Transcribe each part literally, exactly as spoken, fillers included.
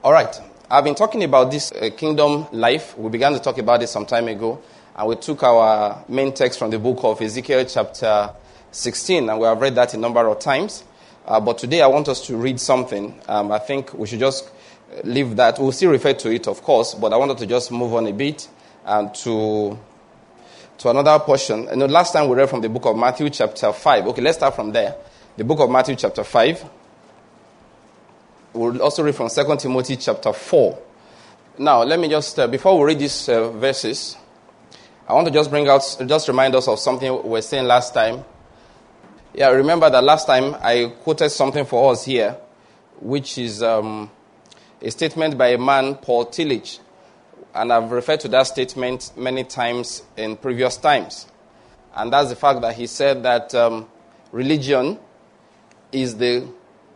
All right. I've been talking about this uh, kingdom life. We began to talk about it some time ago. And we took our main text from the book of Ezekiel chapter sixteen. And we have read that a number of times. Uh, but today I want us to read something. Um, I think we should just leave that. We'll still refer to it, of course. But I wanted to just move on a bit and to, to another portion. And the last time we read from the book of Matthew chapter five. Okay, let's start from there. The book of Matthew chapter five. We'll also read from Second Timothy chapter four. Now, let me just, uh, before we read these uh, verses, I want to just bring out, just remind us of something we were saying last time. Yeah, remember that last time I quoted something for us here, which is um, a statement by a man, Paul Tillich. And I've referred to that statement many times in previous times. And that's the fact that he said that um, religion is the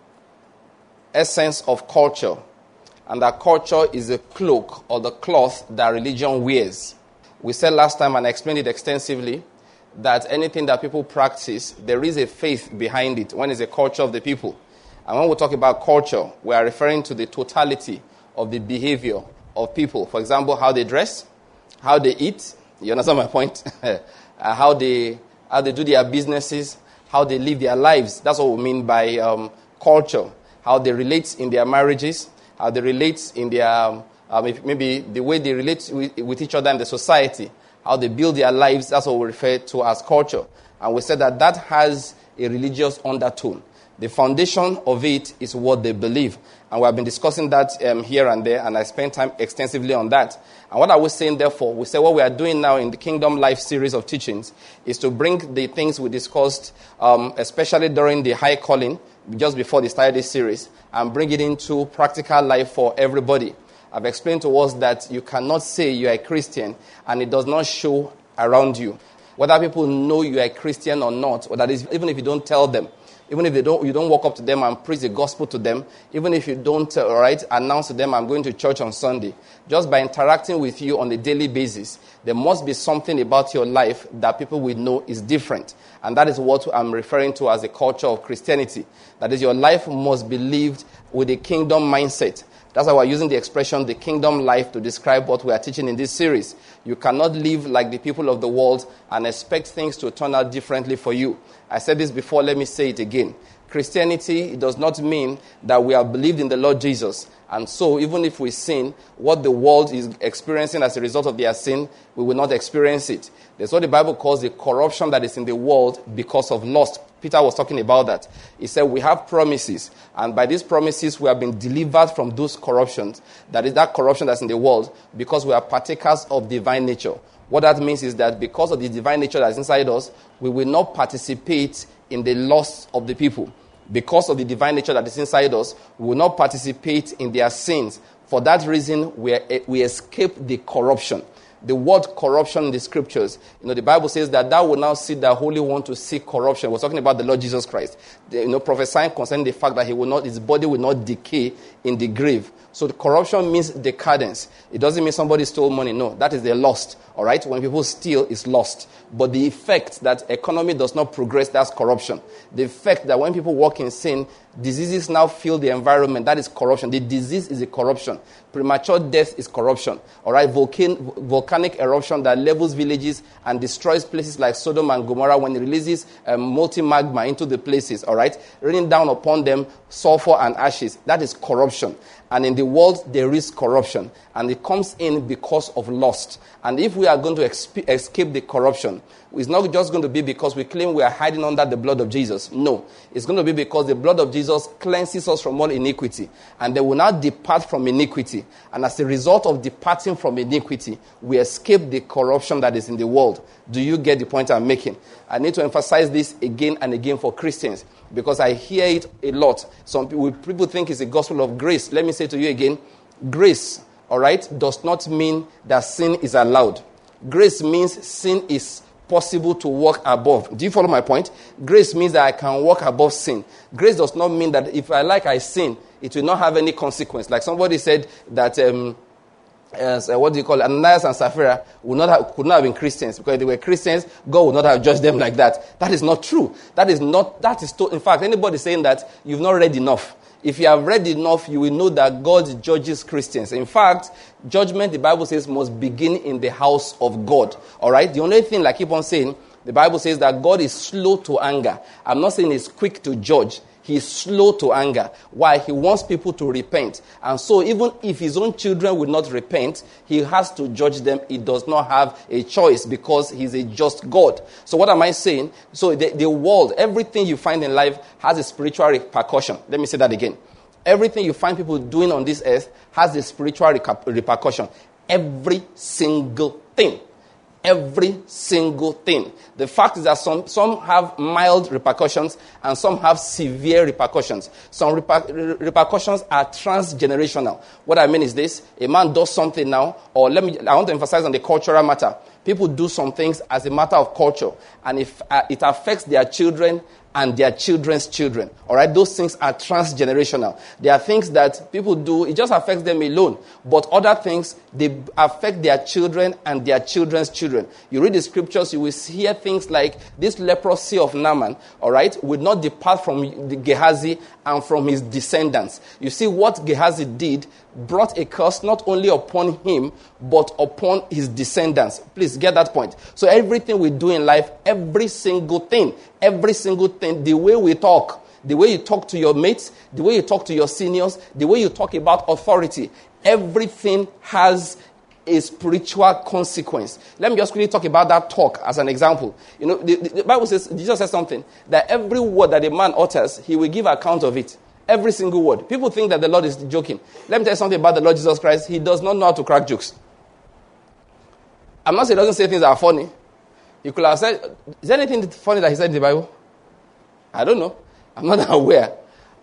essence of culture, and that culture is a cloak or the cloth that religion wears. We said last time, and I explained it extensively, that anything that people practice, there is a faith behind it when it's a culture of the people. And when we talk about culture, we are referring to the totality of the behavior of people. For example, how they dress, how they eat, you understand my point? uh, how they how they do their businesses, how they live their lives. That's what we mean by um, culture. How they relate in their marriages, how they relate in their, um, maybe the way they relate with, with each other in the society, how they build their lives. That's what we refer to as culture. And we said that that has a religious undertone. The foundation of it is what they believe. And we have been discussing that um, here and there, and I spent time extensively on that. And what I was saying, therefore, we said what we are doing now in the Kingdom Life series of teachings is to bring the things we discussed, um, especially during the high calling, just before they started this series, and bring it into practical life for everybody. I've explained to us that you cannot say you are a Christian and it does not show around you. Whether people know you are a Christian or not, or that is, even if you don't tell them, even if they don't, you don't walk up to them and preach the gospel to them, even if you don't uh, right, announce to them, I'm going to church on Sunday, just by interacting with you on a daily basis, there must be something about your life that people will know is different. And that is what I'm referring to as the culture of Christianity. That is, your life must be lived with a kingdom mindset. That's why we're using the expression, the kingdom life, to describe what we are teaching in this series. You cannot live like the people of the world and expect things to turn out differently for you. I said this before, let me say it again. Christianity, it does not mean that we have believed in the Lord Jesus. And so, even if we sin, what the world is experiencing as a result of their sin, we will not experience it. That's what the Bible calls the corruption that is in the world because of lust. Peter was talking about that. He said, we have promises, and by these promises, we have been delivered from those corruptions. That is that corruption that's in the world, because we are partakers of divine nature. What that means is that because of the divine nature that's inside us, we will not participate in the lusts of the people. Because of the divine nature that is inside us, we will not participate in their sins. For that reason, we, are, we escape the corruption. The word corruption in the scriptures, you know, the Bible says that thou will now see the Holy One to seek corruption. We're talking about the Lord Jesus Christ. The, you know, prophesying concerning the fact that he will not, his body will not decay in the grave. So the corruption means decadence. It doesn't mean somebody stole money. No, that is the lost. All right, when people steal, it's lost. But the effect that economy does not progress, that's corruption. The effect that when people walk in sin, diseases now fill the environment, that is corruption. The disease is a corruption. Premature death is corruption. All right, Volcan- volcanic eruption that levels villages and destroys places like Sodom and Gomorrah when it releases um, molten magma into the places. All right, raining down upon them sulfur and ashes. That is corruption. And in the world, there is corruption. And it comes in because of lust. And if we are going to exp- escape the corruption, it's not just going to be because we claim we are hiding under the blood of Jesus. No. It's going to be because the blood of Jesus cleanses us from all iniquity. And they will now depart from iniquity. And as a result of departing from iniquity, we escape the corruption that is in the world. Do you get the point I'm making? I need to emphasize this again and again for Christians, because I hear it a lot. Some people, people think it's a gospel of grace. Let me say to you again, grace, all right, does not mean that sin is allowed. Grace means sin is possible to walk above. Do you follow my point? Grace means that I can walk above sin. Grace does not mean that if I like I sin, it will not have any consequence. Like somebody said that, um, as, uh, what do you call it, Ananias and Sapphira would not have, could not have been Christians, because if they were Christians, God would not have judged them like that. That is not true. That is not, that is, to, in fact, anybody saying that, you've not read enough. If you have read enough, you will know that God judges Christians. In fact, judgment, the Bible says, must begin in the house of God. All right? The only thing, like I keep on saying, the Bible says that God is slow to anger. I'm not saying he's quick to judge. He is slow to anger. Why? He wants people to repent. And so even if his own children will not repent, he has to judge them. He does not have a choice because he's a just God. So what am I saying? So the, the world, everything you find in life has a spiritual repercussion. Let me say that again. Everything you find people doing on this earth has a spiritual repercussion. Every single thing. Every single thing. The fact is that some, some have mild repercussions and some have severe repercussions. Some reper- repercussions are transgenerational. What I mean is this: a man does something now, or let me, I want to emphasize on the cultural matter. People do some things as a matter of culture, and if uh, it affects their children and their children's children. All right, those things are transgenerational. There are things that people do, it just affects them alone. But other things, they affect their children and their children's children. You read the scriptures, you will hear things like this leprosy of Naaman, all right, would not depart from the Gehazi and from his descendants. You see, what Gehazi did brought a curse not only upon him, but upon his descendants. Please get that point. So everything we do in life, every single thing, every single thing, the way we talk, the way you talk to your mates, the way you talk to your seniors, the way you talk about authority, everything has a spiritual consequence. Let me just quickly talk about that talk as an example. You know, the, the Bible says, Jesus says something, that every word that a man utters, he will give account of it. Every single word. People think that the Lord is joking. Let me tell you something about the Lord Jesus Christ. He does not know how to crack jokes. I'm not saying he doesn't say things that are funny. He could have said, is there anything funny that he said in the Bible? I don't know. I'm not aware.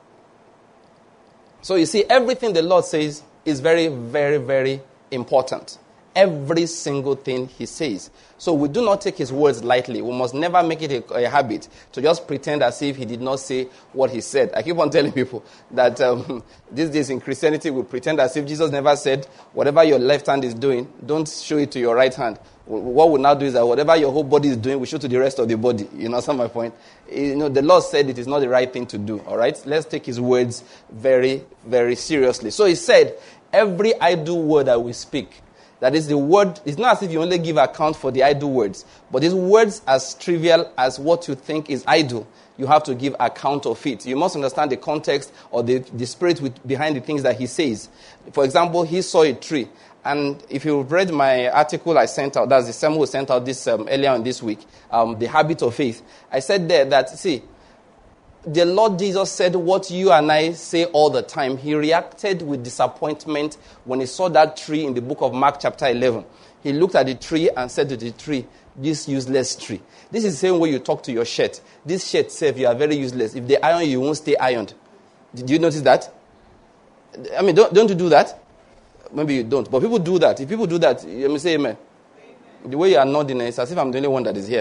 So you see, everything the Lord says is very, very, very important. Every single thing he says. So we do not take his words lightly. We must never make it a, a habit to just pretend as if he did not say what he said. I keep on telling people that um, these days in Christianity we pretend as if Jesus never said, whatever your left hand is doing, don't show it to your right hand. What we now do is that whatever your whole body is doing, we show to the rest of the body. You know, that's my point. You know, the Lord said it is not the right thing to do. All right? Let's take his words very, very seriously. So he said, every idle word that we speak, that is the word, it's not as if you only give account for the idle words, but these words as trivial as what you think is idle, you have to give account of it. You must understand the context or the, the spirit with, behind the things that he says. For example, he saw a tree. And if you've read my article I sent out, that's the sermon we sent out this um, earlier on this week, um, The Habit of Faith. I said there that, see, the Lord Jesus said what you and I say all the time. He reacted with disappointment when he saw that tree in the book of Mark chapter eleven. He looked at the tree and said to the tree, this useless tree. This is the same way you talk to your shirt. This shirt says you are very useless. If they iron you, you won't stay ironed. Did you notice that? I mean, don't, don't you do that? Maybe you don't. But people do that. If people do that, let me say amen. Amen. The way you are nodding, it's as if I'm the only one that is here.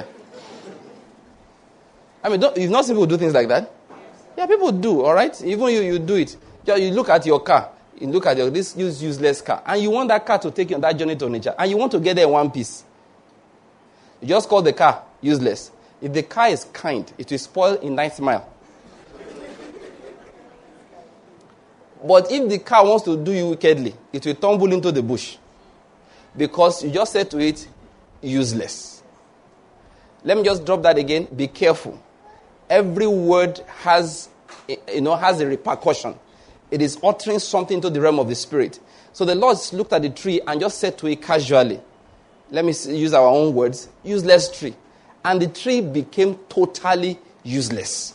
I mean, don't, you've not seen people do things like that? Yeah, people do, all right? Even you, you do it. You look at your car. You look at your, this useless car. And you want that car to take you on that journey to nature. And you want to get there in one piece. You just call the car useless. If the car is kind, it will spoil in ninth mile. But if the car wants to do you wickedly, it will tumble into the bush. Because you just said to it, useless. Let me just drop that again. Be careful. Every word has, you know, has a repercussion. It is uttering something to the realm of the spirit. So the Lord looked at the tree and just said to it casually, let me use our own words, useless tree. And the tree became totally useless.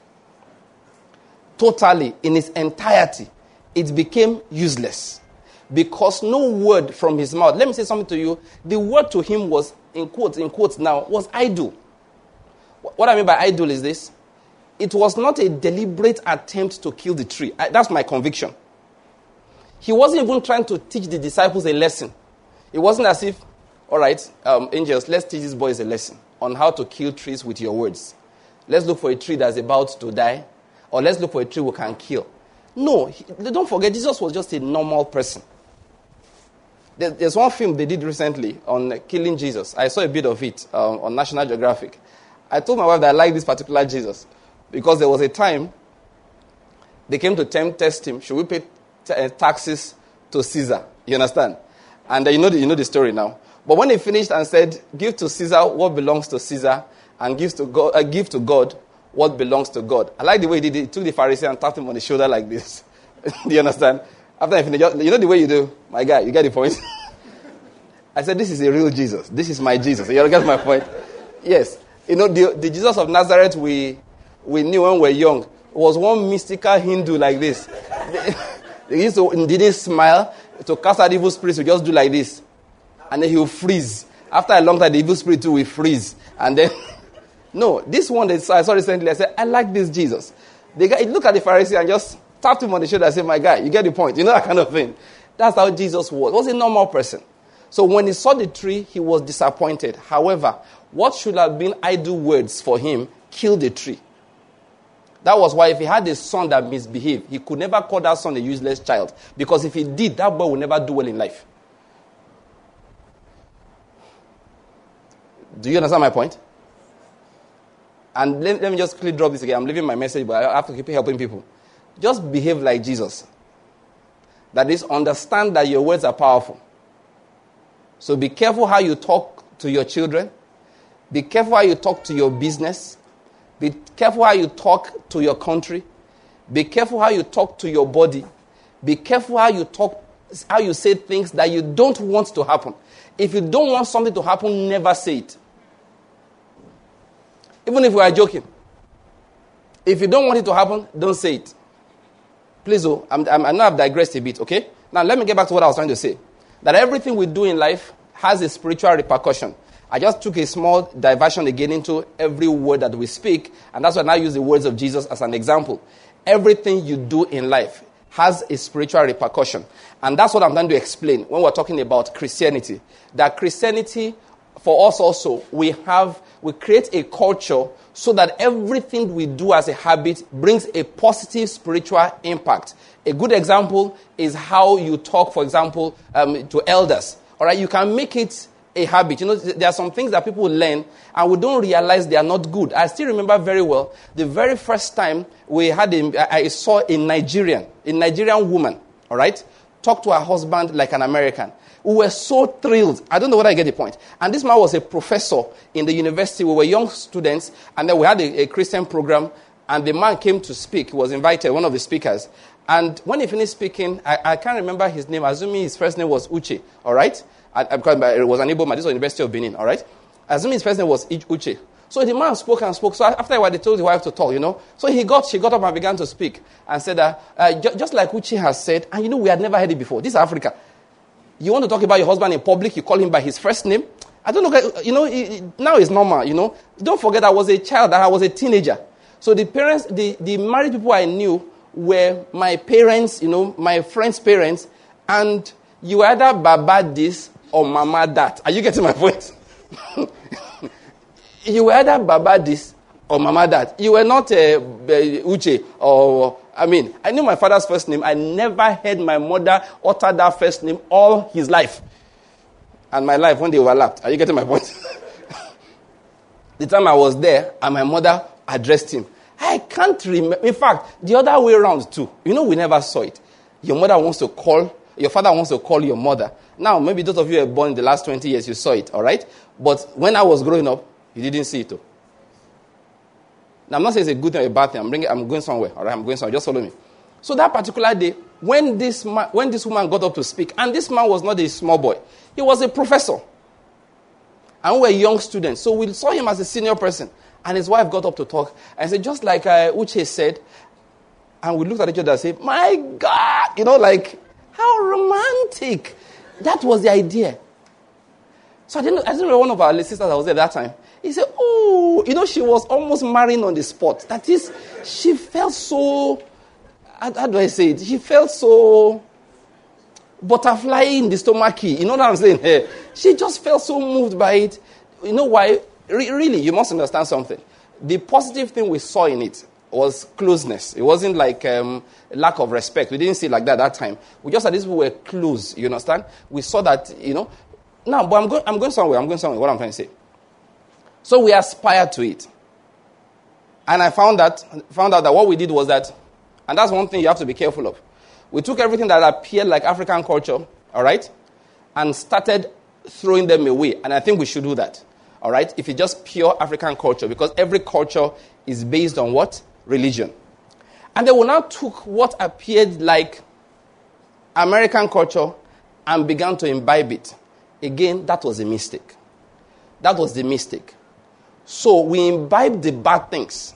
Totally, in its entirety, it became useless. Because no word from his mouth, let me say something to you, the word to him was, in quotes, in quotes now, was idle. What I mean by idle is this. It was not a deliberate attempt to kill the tree. I, that's my conviction. He wasn't even trying to teach the disciples a lesson. It wasn't as if, all right, um, angels, let's teach these boys a lesson on how to kill trees with your words. Let's look for a tree that's about to die, or let's look for a tree we can kill. No, he, don't forget, Jesus was just a normal person. There, there's one film they did recently on uh, killing Jesus. I saw a bit of it um, on National Geographic. I told my wife that I like this particular Jesus because there was a time They came to tempt, test him. Should we pay t- uh, taxes to Caesar? You understand? And uh, you know the, you know the story now. But when he finished and said, give to Caesar what belongs to Caesar, and give to God, uh, give to God what belongs to God. I like the way he did it. He took the Pharisee and tapped him on the shoulder like this. Do you understand? After I finished, you know the way you do? My guy, you get the point? I said, this is a real Jesus. This is my Jesus. You get my point? Yes. You know, the, the Jesus of Nazareth we we knew when we were young was one mystical Hindu like this. He used to, he didn't smile. To cast out evil spirits, we just do like this. And then he will freeze. After a long time, the evil spirit too will freeze. And then, no, this one that I saw recently, I said, I like this Jesus. The guy, look at the Pharisee and just tapped him on the shoulder and said, my guy, you get the point. You know that kind of thing. That's how Jesus was. He was a normal person. So when he saw the tree, he was disappointed. However, what should have been idle words for him killed the tree. That was why if he had a son that misbehaved, he could never call that son a useless child. Because if he did, that boy would never do well in life. Do you understand my point? And let, let me just quickly drop this again. I'm leaving my message, but I have to keep helping people. Just behave like Jesus. That is, understand that your words are powerful. So be careful how you talk to your children. Be careful how you talk to your business. Be careful how you talk to your country. Be careful how you talk to your body. Be careful how you talk, how you say things that you don't want to happen. If you don't want something to happen, never say it. Even if we are joking. If you don't want it to happen, don't say it. Please, oh, I'm, I'm, I know I've digressed a bit, okay? Now, let me get back to what I was trying to say. That everything we do in life has a spiritual repercussion. I just took a small diversion again into every word that we speak, and that's why I now use the words of Jesus as an example. Everything you do in life has a spiritual repercussion. And that's what I'm trying to explain when we're talking about Christianity. That Christianity, for us also, we have, we create a culture so that everything we do as a habit brings a positive spiritual impact. A good example is how you talk, for example, um, to elders. All right, you can make it a habit. You know, there are some things that people learn and we don't realize they are not good. I still remember very well the very first time we had a, I saw a Nigerian, a Nigerian woman, all right, talk to her husband like an American. We were so thrilled. I don't know whether I get the point. And this man was a professor in the university. We were young students, and then we had a, a Christian program, and the man came to speak. He was invited, one of the speakers. And when he finished speaking, I, I can't remember his name. Assuming his first name was Uche, all right? I, I, it was an Igbo man. This was University of Benin, all right? Assuming his first name was Uche. So the man spoke and spoke. So after a while, they told his wife to talk, you know. So he got, she got up and began to speak and said, uh, uh, ju- just like Uche has said, and you know, we had never heard it before. This is Africa. You want to talk about your husband in public, you call him by his first name. I don't know, you know, it, it, now it's normal, you know. Don't forget I was a child, I was a teenager. So the parents, the, the married people I knew were my parents, you know, my friends' parents, and you either baba this or mama that. Are you getting my point? You were either baba this or mama that. You were not uh, Uche or... I mean, I knew my father's first name. I never heard my mother utter that first name all his life. And my life, when they overlapped. Are you getting my point? The time I was there, and my mother addressed him. I can't remember. In fact, the other way around too. You know, we never saw it. Your mother wants to call, your father wants to call your mother. Now, maybe those of you who were born in the last twenty years, you saw it, all right? But when I was growing up, you didn't see it too. Now, I'm not saying it's a good thing or a bad thing. I'm, bringing, I'm going somewhere. All right, I'm going somewhere. Just follow me. So that particular day, when this man, when this woman got up to speak, and this man was not a small boy, he was a professor, and we were young students. So we saw him as a senior person, and his wife got up to talk and said, just like uh, Uche said, and we looked at each other and said, "My God, you know, like how romantic!" That was the idea. So I didn't. I didn't know one of our sisters that was there at that time. He said, oh, you know, she was almost marrying on the spot. That is, she felt so, how, how do I say it? She felt so butterfly in the stomach. You know what I'm saying? Hey, she just felt so moved by it. You know why? Re- really, you must understand something. The positive thing we saw in it was closeness. It wasn't like um, lack of respect. We didn't see it like that at that time. We just said these people were close, you understand? We saw that, you know. Now, but I'm going, I'm going somewhere. I'm going somewhere. What I'm trying to say. So we aspired to it. And I found that found out that what we did was that And that's one thing you have to be careful of. We took everything that appeared like African culture, all right, and started throwing them away. And I think we should do that, all right, if it's just pure African culture, because every culture is based on what? Religion. And they will now took what appeared like American culture and began to imbibe it. Again, that was a mistake. That was the mistake. So we imbibe the bad things.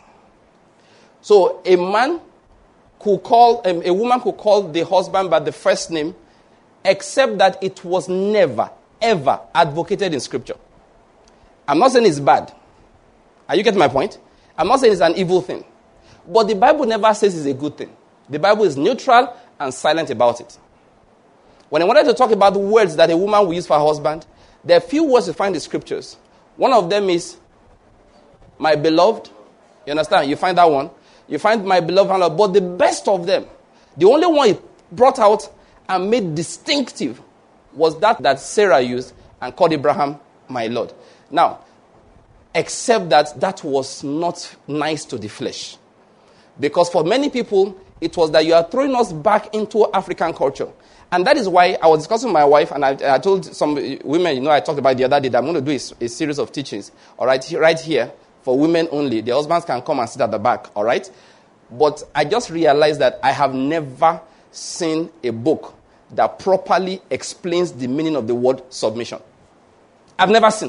So a man could call, um, a woman could call the husband by the first name, except that it was never, ever advocated in Scripture. I'm not saying it's bad. Are you getting my point? I'm not saying it's an evil thing. But the Bible never says it's a good thing. The Bible is neutral and silent about it. When I wanted to talk about the words that a woman will use for her husband, there are few words you find in the Scriptures. One of them is, my beloved. You understand? You find that one. You find my beloved. But the best of them, the only one he brought out and made distinctive was that that Sarah used and called Abraham my Lord. Now, except that that was not nice to the flesh. Because for many people, it was that you are throwing us back into African culture. And that is why I was discussing with my wife, and I, I told some women, you know, I talked about the other day that I'm going to do a, a series of teachings, all right, right here, for women only. The husbands can come and sit at the back, all right? But I just realized that I have never seen a book that properly explains the meaning of the word submission. I've never seen.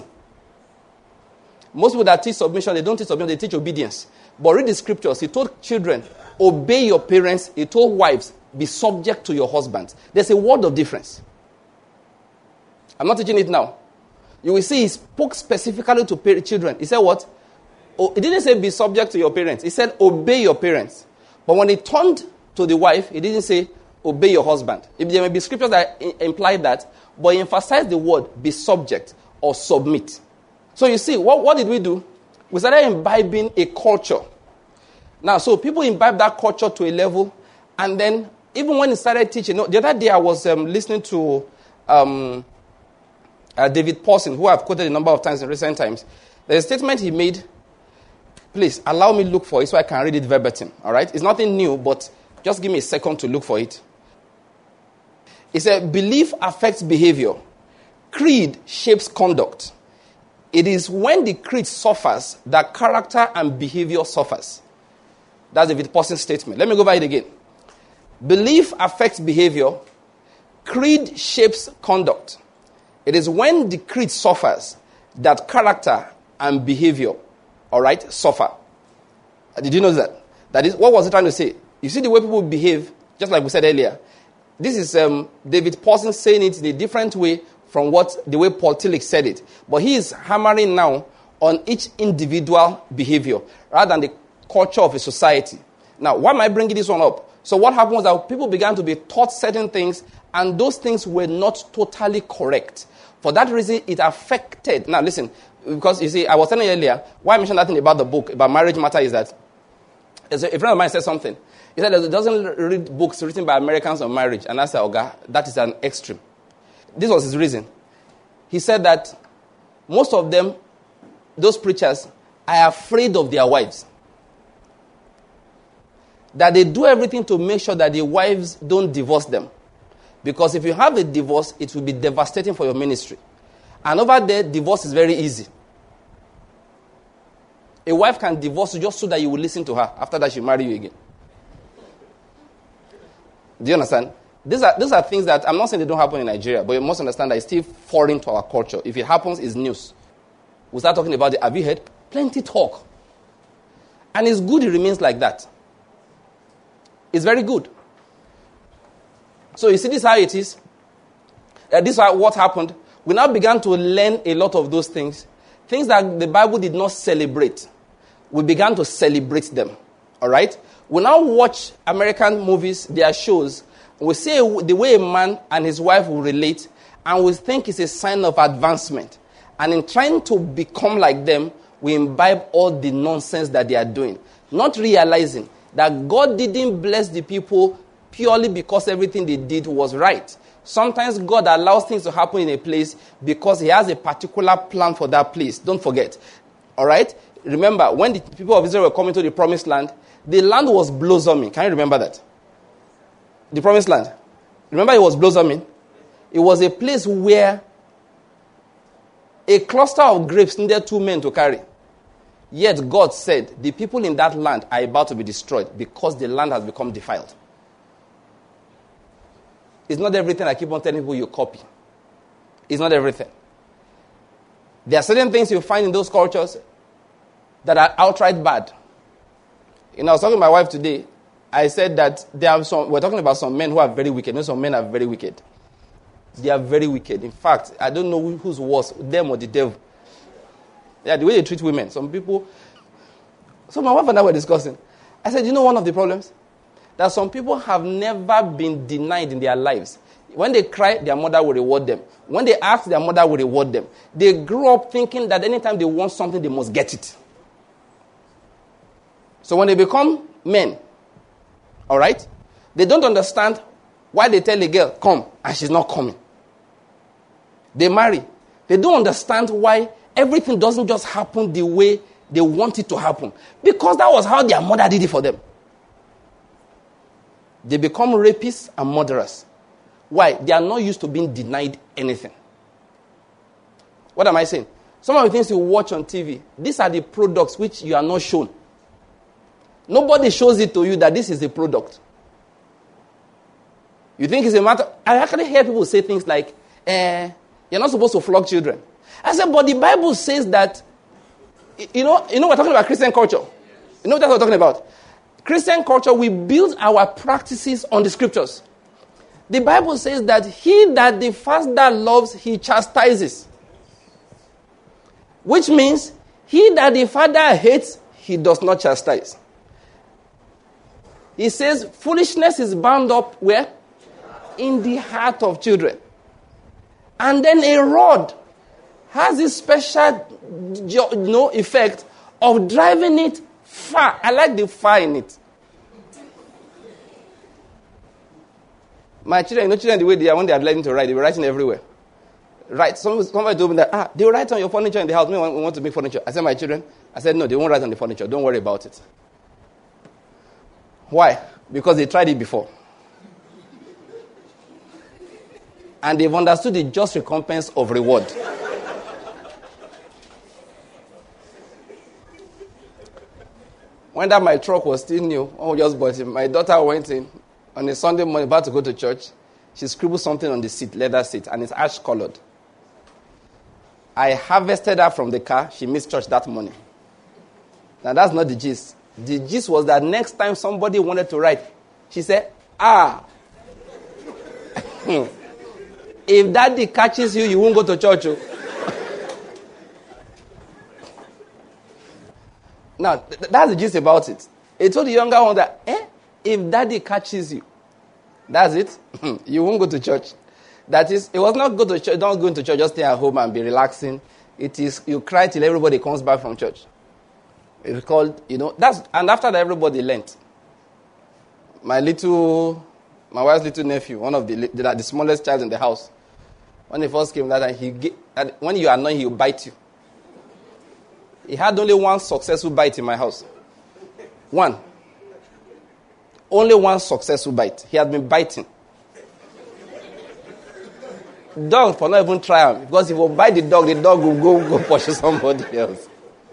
Most people that teach submission, they don't teach submission, they teach obedience. But read the scriptures. He told children, obey your parents. He told wives, be subject to your husbands. There's a word of difference. I'm not teaching it now. You will see he spoke specifically to children. He said what? Oh, he didn't say be subject to your parents. He said obey your parents. But when he turned to the wife, he didn't say obey your husband. If there may be scriptures that imply that, but he emphasized the word be subject or submit. So you see, what, what did we do? We started imbibing a culture. Now, so people imbibe that culture to a level, and then even when he started teaching, the other day I was um, listening to um, uh, David Pawson, who I've quoted a number of times in recent times. There's a statement he made. Please, allow me to look for it so I can read it verbatim, all right? It's nothing new, but just give me a second to look for it. He said, belief affects behavior. Creed shapes conduct. It is when the creed suffers that character and behavior suffers. That's David Pawson's statement. Let me go over it again. Belief affects behavior. Creed shapes conduct. It is when the creed suffers that character and behavior, all right, suffer. Did you know that? That is, what was he trying to say? You see the way people behave, just like we said earlier. This is um, David Pawson saying it in a different way from what the way Paul Tillich said it. But he is hammering now on each individual behavior rather than the culture of a society. Now, why am I bringing this one up? So what happened was that people began to be taught certain things, and those things were not totally correct. For that reason, it affected. Now, listen, because you see, I was telling you earlier, why I mentioned that thing about the book, about marriage matter, is that a friend of mine said something. He said that he doesn't read books written by Americans on marriage. And I said, okay, that is an extreme. This was his reason. He said that most of them, those preachers, are afraid of their wives. That they do everything to make sure that the wives don't divorce them. Because if you have a divorce, it will be devastating for your ministry. And over there, divorce is very easy. A wife can divorce you just so that you will listen to her. After that, she'll marry you again. Do you understand? These are, these are things that, I'm not saying they don't happen in Nigeria, but you must understand that it's still foreign to our culture. If it happens, it's news. We start talking about it. Have you heard? Plenty talk. And it's good it remains like that. It's very good. So you see, this is how it is. Uh, this is what happened. We now began to learn a lot of those things. Things that the Bible did not celebrate. We began to celebrate them. All right? We now watch American movies, their shows. We see the way a man and his wife will relate, and we think it's a sign of advancement. And in trying to become like them, we imbibe all the nonsense that they are doing. Not realizing that God didn't bless the people purely because everything they did was right. Sometimes God allows things to happen in a place because he has a particular plan for that place. Don't forget. All right? Remember, when the people of Israel were coming to the promised land, the land was blossoming. Can you remember that? The promised land. Remember it was blossoming? It was a place where a cluster of grapes needed two men to carry. Yet God said, the people in that land are about to be destroyed because the land has become defiled. It's not everything I keep on telling people you copy. It's not everything. There are certain things you find in those cultures that are outright bad. You know, I was talking to my wife today. I said that there are some, we're talking about some men who are very wicked. You know, some men are very wicked. They are very wicked. In fact, I don't know who's worse, them or the devil. Yeah, the way they treat women. Some people. So my wife and I were discussing. I said, you know one of the problems? That some people have never been denied in their lives. When they cry, their mother will reward them. When they ask, their mother will reward them. They grew up thinking that anytime they want something, they must get it. So when they become men, all right, they don't understand why they tell a girl, come, and she's not coming. They marry. They don't understand why everything doesn't just happen the way they want it to happen. Because that was how their mother did it for them. They become rapists and murderers. Why? They are not used to being denied anything. What am I saying? Some of the things you watch on T V, these are the products which you are not shown. Nobody shows it to you that this is a product. You think it's a matter... I actually hear people say things like, eh, you're not supposed to flog children. I said, but the Bible says that, you know, you know we're talking about Christian culture. You know what we're talking about? Christian culture, we build our practices on the scriptures. The Bible says that he that the father loves, he chastises. Which means, he that the father hates, he does not chastise. He says, foolishness is bound up where? In the heart of children. And then a rod has this special you know, effect of driving it far. I like the far in it. My children, you know children the way they are when they are learning to write, they were writing everywhere. Right. Somebody, somebody told me that, ah, they will write on your furniture in the house. We want, we want to make furniture. I said, my children, I said, no, they won't write on the furniture. Don't worry about it. Why? Because they tried it before. And they've understood the just recompense of reward. When that my truck was still new, oh, just bought it. My daughter went in on a Sunday morning, about to go to church. She scribbled something on the seat, leather seat, and it's ash colored. I harvested her from the car. She missed church that morning. Now that's not the gist. The gist was that next time somebody wanted to write, she said, ah, if daddy catches you, you won't go to church. Oh. Now, th- that's the gist about it. It told the younger one that, eh, if daddy catches you, that's it, you won't go to church. That is, it was not go to church, don't go to church, just stay at home and be relaxing. It is, you cry till everybody comes back from church. It's called, you know, that's, and after that everybody learned. My little, my wife's little nephew, one of the, the, the smallest child in the house, when he first came that time, he, that when you are annoying, he will bite you. He had only one successful bite in my house. One. Only one successful bite. He had been biting. Dog for not even try him. Because if you bite the dog, the dog will go, go pursue somebody else.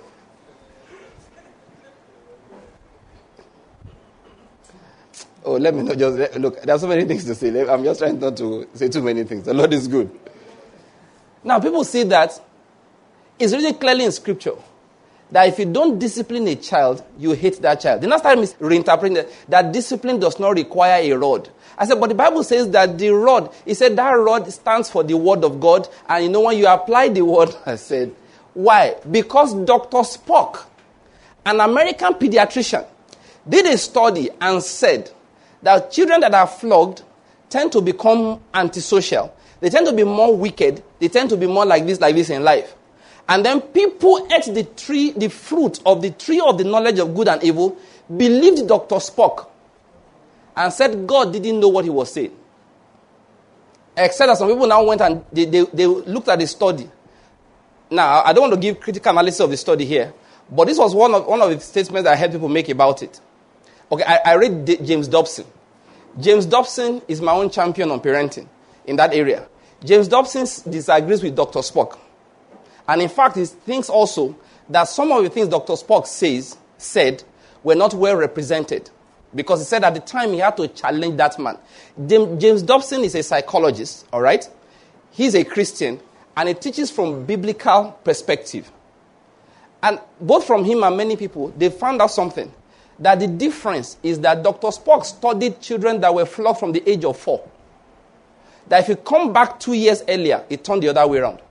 Oh, let me not just... Look, there are so many things to say. I'm just trying not to say too many things. The Lord is good. Now, people see that it's really clearly in Scripture that if you don't discipline a child, you hate that child. The next time is reinterpreting that, that discipline does not require a rod. I said, but the Bible says that the rod, it said that rod stands for the word of God. And you know, when you apply the word, I said, why? Because Doctor Spock, an American pediatrician, did a study and said that children that are flogged tend to become antisocial. They tend to be more wicked. They tend to be more like this, like this in life. And then people ate the tree, the fruit of the tree of the knowledge of good and evil, believed Doctor Spock, and said God didn't know what he was saying. Except that some people now went and they, they, they looked at the study. Now, I don't want to give critical analysis of the study here, but this was one of, one of the statements that I heard people make about it. Okay, I, I read D- James Dobson. James Dobson is my own champion on parenting in that area. James Dobson disagrees with Doctor Spock. And in fact, he thinks also that some of the things Doctor Spock says, said were not well represented. Because he said at the time he had to challenge that man. James Dobson is a psychologist, all right? He's a Christian, and he teaches from biblical perspective. And both from him and many people, they found out something. That the difference is that Doctor Spock studied children that were flogged from the age of four. That if you come back two years earlier, it turned the other way around.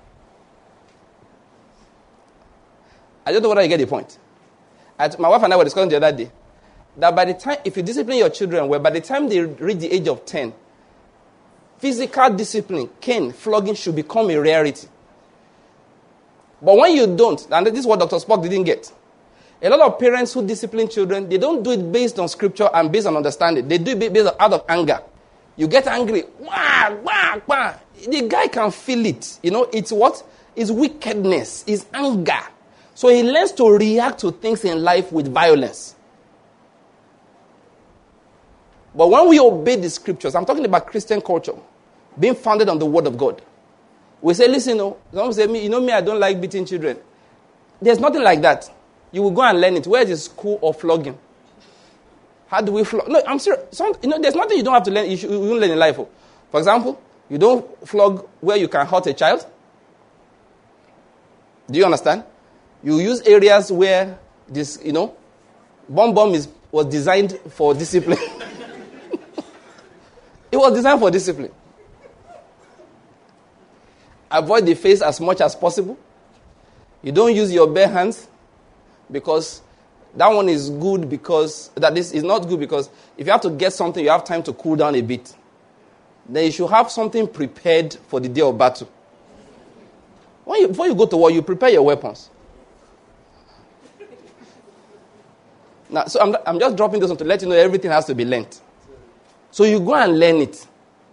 I don't know whether you get the point. I, my wife and I were discussing the other day that by the time, if you discipline your children well, by the time they reach the age of ten, physical discipline, cane, flogging should become a rarity. But when you don't, and this is what Doctor Spock didn't get, a lot of parents who discipline children, they don't do it based on scripture and based on understanding. They do it based on, out of anger. You get angry. Wah, wah, wah. The guy can feel it. You know, it's what? It's wickedness. It's anger. So he learns to react to things in life with violence. But when we obey the scriptures, I'm talking about Christian culture, being founded on the word of God. We say, listen, no. Some say, me, you know me, I don't like beating children. There's nothing like that. You will go and learn it. Where is the school of flogging? How do we flog? No, I'm serious. Some, you know, there's nothing you don't have to learn. You, should, you won't learn in life. For example, you don't flog where you can hurt a child. Do you understand? You use areas where this, you know, bomb bomb is was designed for discipline. It was designed for discipline. Avoid the face as much as possible. You don't use your bare hands because that one is good because that is is not good because if you have to get something, you have time to cool down a bit. Then you should have something prepared for the day of battle. When you, before you go to war, you prepare your weapons. Now, so I'm, I'm just dropping this on to let you know everything has to be learnt. So you go and learn it.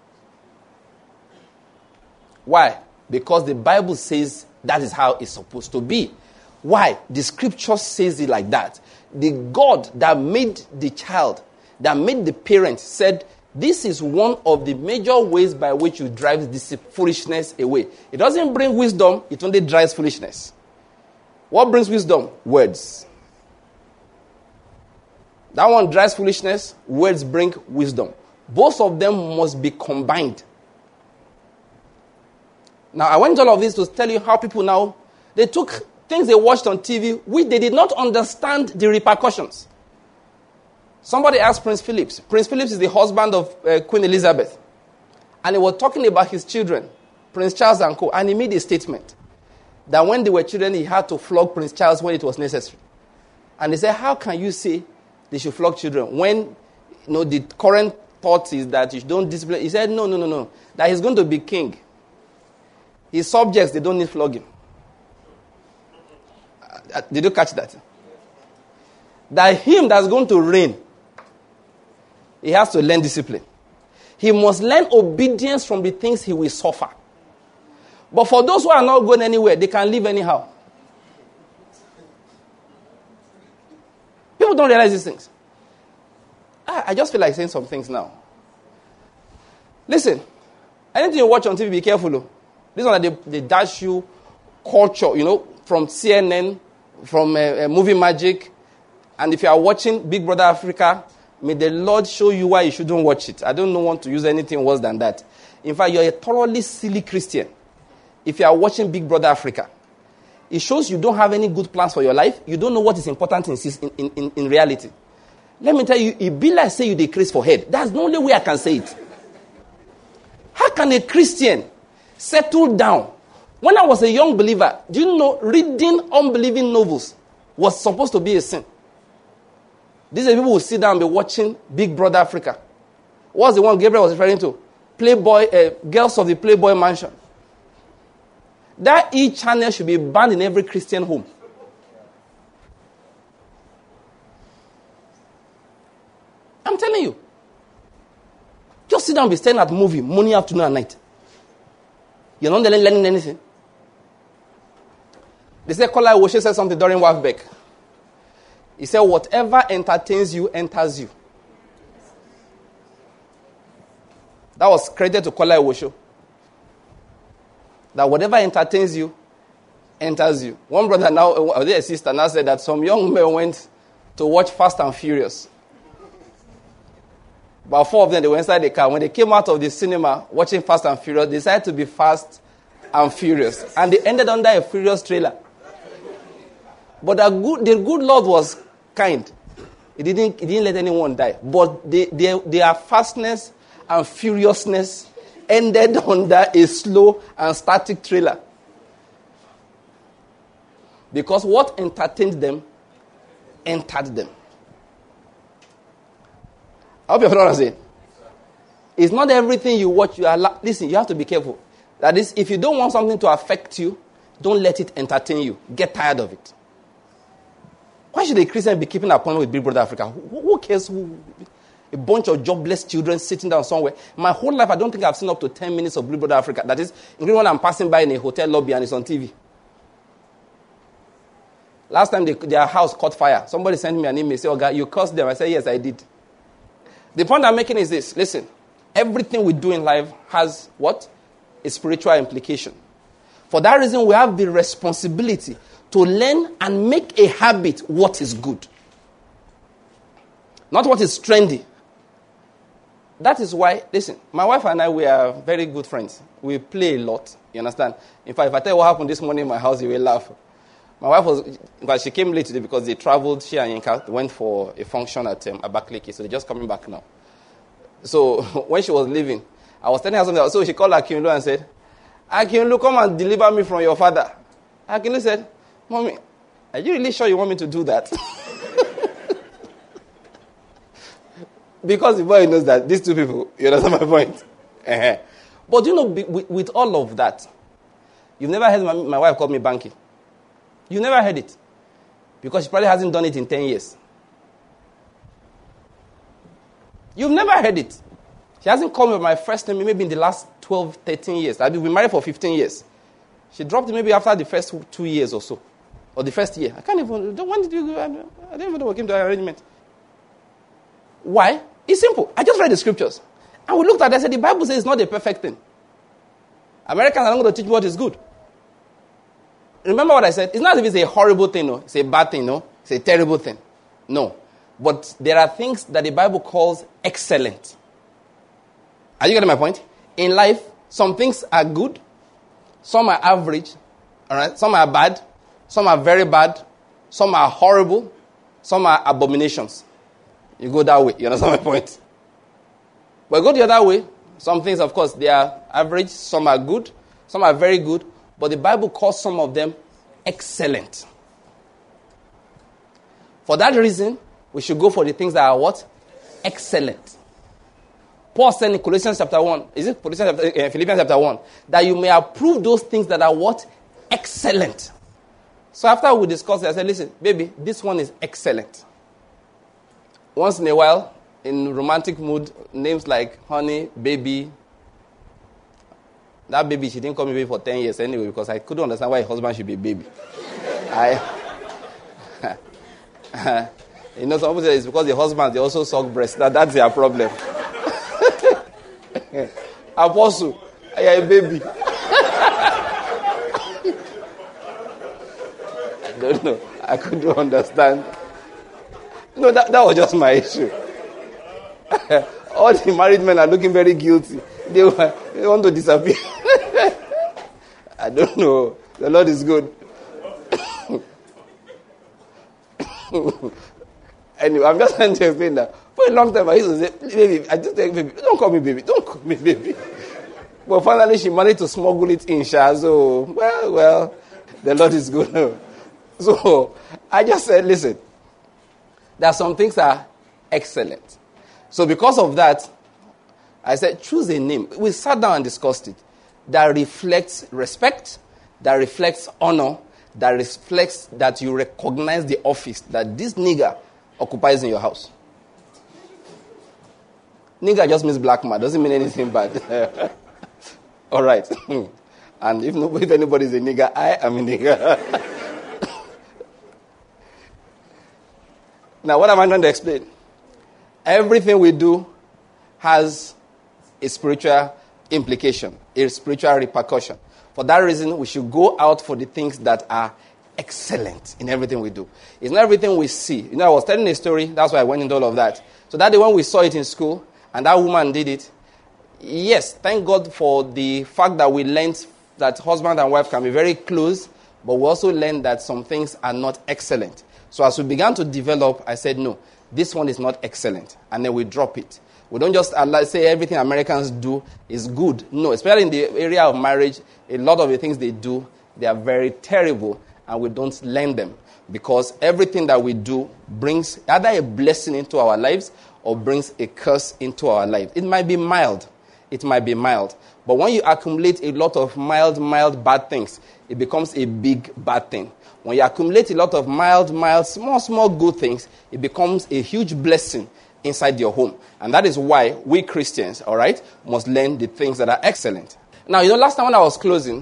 Why? Because the Bible says that is how it's supposed to be. Why? The scripture says it like that. The God that made the child, that made the parent, said, this is one of the major ways by which you drive this foolishness away. It doesn't bring wisdom, it only drives foolishness. What brings wisdom? Words. That one drives foolishness, words bring wisdom. Both of them must be combined. Now, I went all of this to tell you how people now, they took things they watched on T V, which they did not understand the repercussions. Somebody asked Prince Philip. Prince Philip is the husband of uh, Queen Elizabeth. And he was talking about his children, Prince Charles and co. And he made a statement that when they were children, he had to flog Prince Charles when it was necessary. And they said, how can you say they should flog children when, you know, the current thought is that you don't discipline? He said, no, no, no, no. That he's going to be king. His subjects, they don't need flogging. Uh, did you catch that? That him that's going to reign, he has to learn discipline. He must learn obedience from the things he will suffer. But for those who are not going anywhere, they can live anyhow. People don't realize these things. I, I just feel like saying some things now. Listen, anything you watch on T V, be careful. Though. This one, they, they dash you culture, you know, from C N N, from uh, uh, Movie Magic. And if you are watching Big Brother Africa, may the Lord show you why you shouldn't watch it. I don't want to use anything worse than that. In fact, you're a thoroughly silly Christian if you are watching Big Brother Africa. It shows you don't have any good plans for your life. You don't know what is important in, in, in, in reality. Let me tell you, it be like say you decrease for head. That's the only way I can say it. How can a Christian settle down? When I was a young believer, do you know reading unbelieving novels was supposed to be a sin? These are people who sit down and be watching Big Brother Africa. What's the one Gabriel was referring to? Playboy, uh, Girls of the Playboy Mansion. That E! channel should be banned in every Christian home. I'm telling you. Just sit down and be staring at movie morning, afternoon, and night. You're not learning anything. They say Kola Woshe said something during Wafbeck. He said, whatever entertains you enters you. That was credited to Kola Ewosho. That whatever entertains you enters you. One brother now, or a sister now said that some young men went to watch Fast and Furious. About four of them, they were inside the car. When they came out of the cinema watching Fast and Furious, they decided to be fast and furious. And they ended under a furious trailer. But the good, the good Lord was kind. He didn't, he didn't let anyone die. But they, they, their fastness and furiousness ended under a slow and static trailer. Because what entertained them entered them. I hope you know what I'm saying. It's not everything you watch. You are la- Listen, you have to be careful. That is, if you don't want something to affect you, don't let it entertain you. Get tired of it. Why should a Christian be keeping an appointment with Big Brother Africa? Who, who cares who... A bunch of jobless children sitting down somewhere. My whole life, I don't think I've seen up to ten minutes of Big Brother Africa. That is, including when I'm passing by in a hotel lobby and it's on T V. Last time they, their house caught fire, somebody sent me an email, say, oh God, you cursed them. I said, yes, I did. The point I'm making is this. Listen, everything we do in life has what? A spiritual implication. For that reason, we have the responsibility to learn and make a habit what is good. Not what is trendy. That is why, listen, my wife and I, we are very good friends. We play a lot, you understand? In fact, if I tell you what happened this morning in my house, you will laugh. My wife was, well, she came late today because they traveled, she and Yinka went for a function at um, Abakaliki, so they're just coming back now. So when she was leaving, I was telling her something, so she called Akinlu and said, Akinlu, come and deliver me from your father. Akinlu said, Mommy, are you really sure you want me to do that? Because the boy knows that these two people, you understand my point? Uh-huh. But you know, with, with all of that, you've never heard my, my wife call me Banky. You never heard it. Because she probably hasn't done it in ten years. You've never heard it. She hasn't called me by my first name maybe in the last twelve, thirteen years. I've been married for fifteen years. She dropped it maybe after the first two years or so. Or the first year. I can't even, when did you go? I don't even know what came to our arrangement. Why? It's simple. I just read the scriptures. And we looked at it and said, the Bible says it's not a perfect thing. Americans are not going to teach what is good. Remember what I said? It's not as if it's a horrible thing, no. It's a bad thing, no. It's a terrible thing. No. But there are things that the Bible calls excellent. Are you getting my point? In life, some things are good. Some are average. All right? Some are bad. Some are very bad. Some are horrible. Some are abominations. You go that way. You understand my point? But go the other way. Some things, of course, they are average. Some are good. Some are very good. But the Bible calls some of them excellent. For that reason, we should go for the things that are what? Excellent. Paul said in Colossians chapter one, is it Colossians chapter, uh, Philippians chapter one, that you may approve those things that are what? Excellent. So after we discussed it, I said, listen, baby, this one is excellent. Once in a while, in romantic mood, names like honey, baby. That baby, she didn't call me baby for ten years anyway because I couldn't understand why a husband should be a baby. I, you know, some people say it's because the husbands, they also suck breast. That, that's their problem. Apostle, you're a baby. I don't know. I couldn't understand. No, that, that was just my issue. All the married men are looking very guilty. They, they want to disappear. I don't know. The Lord is good. Anyway, I'm just trying to explain that. For a long time, I used to say, baby, I just say, baby, don't call me baby. Don't call me baby. But finally, she managed to smuggle it in, Sha. So, well, well, the Lord is good. So, I just said, listen, there are some things that are excellent. So, because of that, I said, choose a name. We sat down and discussed it. That reflects respect, that reflects honor, that reflects that you recognize the office that this nigger occupies in your house. Nigger just means black man. Doesn't mean anything bad. All right. And if, nobody, if anybody is a nigger, I am a nigger. Now, what am I trying to explain? Everything we do has a spiritual implication, a spiritual repercussion. For that reason, we should go out for the things that are excellent in everything we do. It's not everything we see. You know, I was telling a story. That's why I went into all of that. So that day when we saw it in school, and that woman did it, yes, thank God for the fact that we learned that husband and wife can be very close, but we also learned that some things are not excellent. So as we began to develop, I said, no, this one is not excellent. And then we drop it. We don't just say everything Americans do is good. No, especially in the area of marriage, a lot of the things they do, they are very terrible, and we don't learn them. Because everything that we do brings either a blessing into our lives or brings a curse into our lives. It might be mild. It might be mild. But when you accumulate a lot of mild, mild bad things, it becomes a big bad thing. When you accumulate a lot of mild, mild, small, small good things, it becomes a huge blessing inside your home. And that is why we Christians, all right, must learn the things that are excellent. Now, you know, last time when I was closing,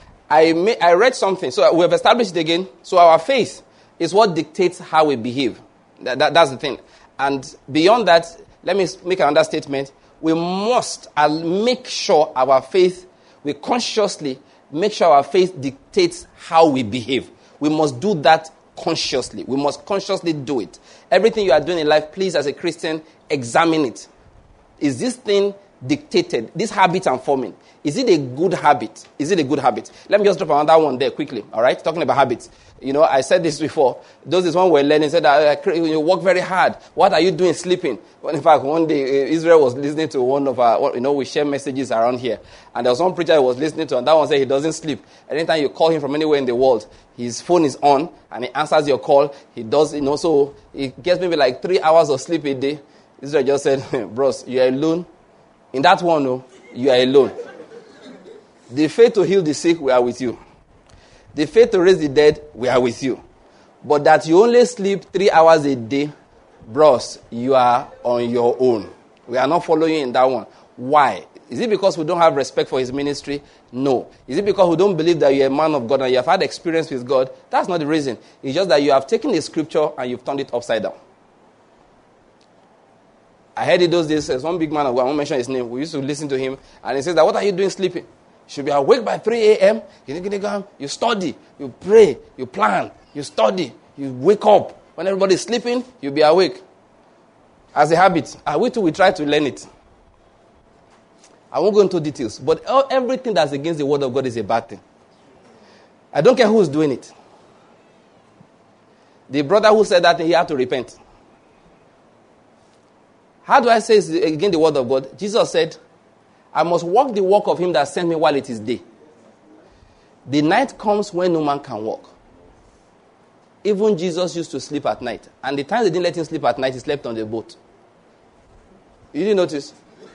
I made, I read something. So we have established it again. So our faith is what dictates how we behave. That, that, that's the thing. And beyond that, let me make another statement. We must uh, make sure our faith, we consciously make sure our faith dictates how we behave. We must do that consciously. We must consciously do it. Everything you are doing in life, please, as a Christian, examine it. Is this thing dictated, this habit I'm forming, is it a good habit? Is it a good habit? Let me just drop another one there quickly, all right? Talking about habits. You know, I said this before. Those is when we're learning, said that uh, you work very hard. What are you doing sleeping? Well, in fact, one day, uh, Israel was listening to one of our, you know, we share messages around here. And there was one preacher who was listening to, and that one said he doesn't sleep. Anytime you call him from anywhere in the world, his phone is on, and he answers your call. He does, you know, so he gets maybe like three hours of sleep a day. Israel just said, bros, you are alone. In that one, no, you are alone. The faith to heal the sick, we are with you. The faith to raise the dead, we are with you. But that you only sleep three hours a day, bros, you are on your own. We are not following you in that one. Why? Is it because we don't have respect for his ministry? No. Is it because we don't believe that you're a man of God and you have had experience with God? That's not the reason. It's just that you have taken the scripture and you've turned it upside down. I heard it those days. There's one big man of God, I won't mention his name. We used to listen to him. And he says that, what are you doing sleeping? You should be awake by three a.m. You study, you pray, you plan, you study, you wake up. When everybody's sleeping, you'll be awake. As a habit. And we too, we try to learn it. I won't go into details. But everything that's against the word of God is a bad thing. I don't care who's doing it. The brother who said that, he had to repent. How do I say it's against the word of God? Jesus said, I must walk the walk of him that sent me while it is day. The night comes when no man can walk. Even Jesus used to sleep at night. And the times they didn't let him sleep at night, he slept on the boat. You didn't notice?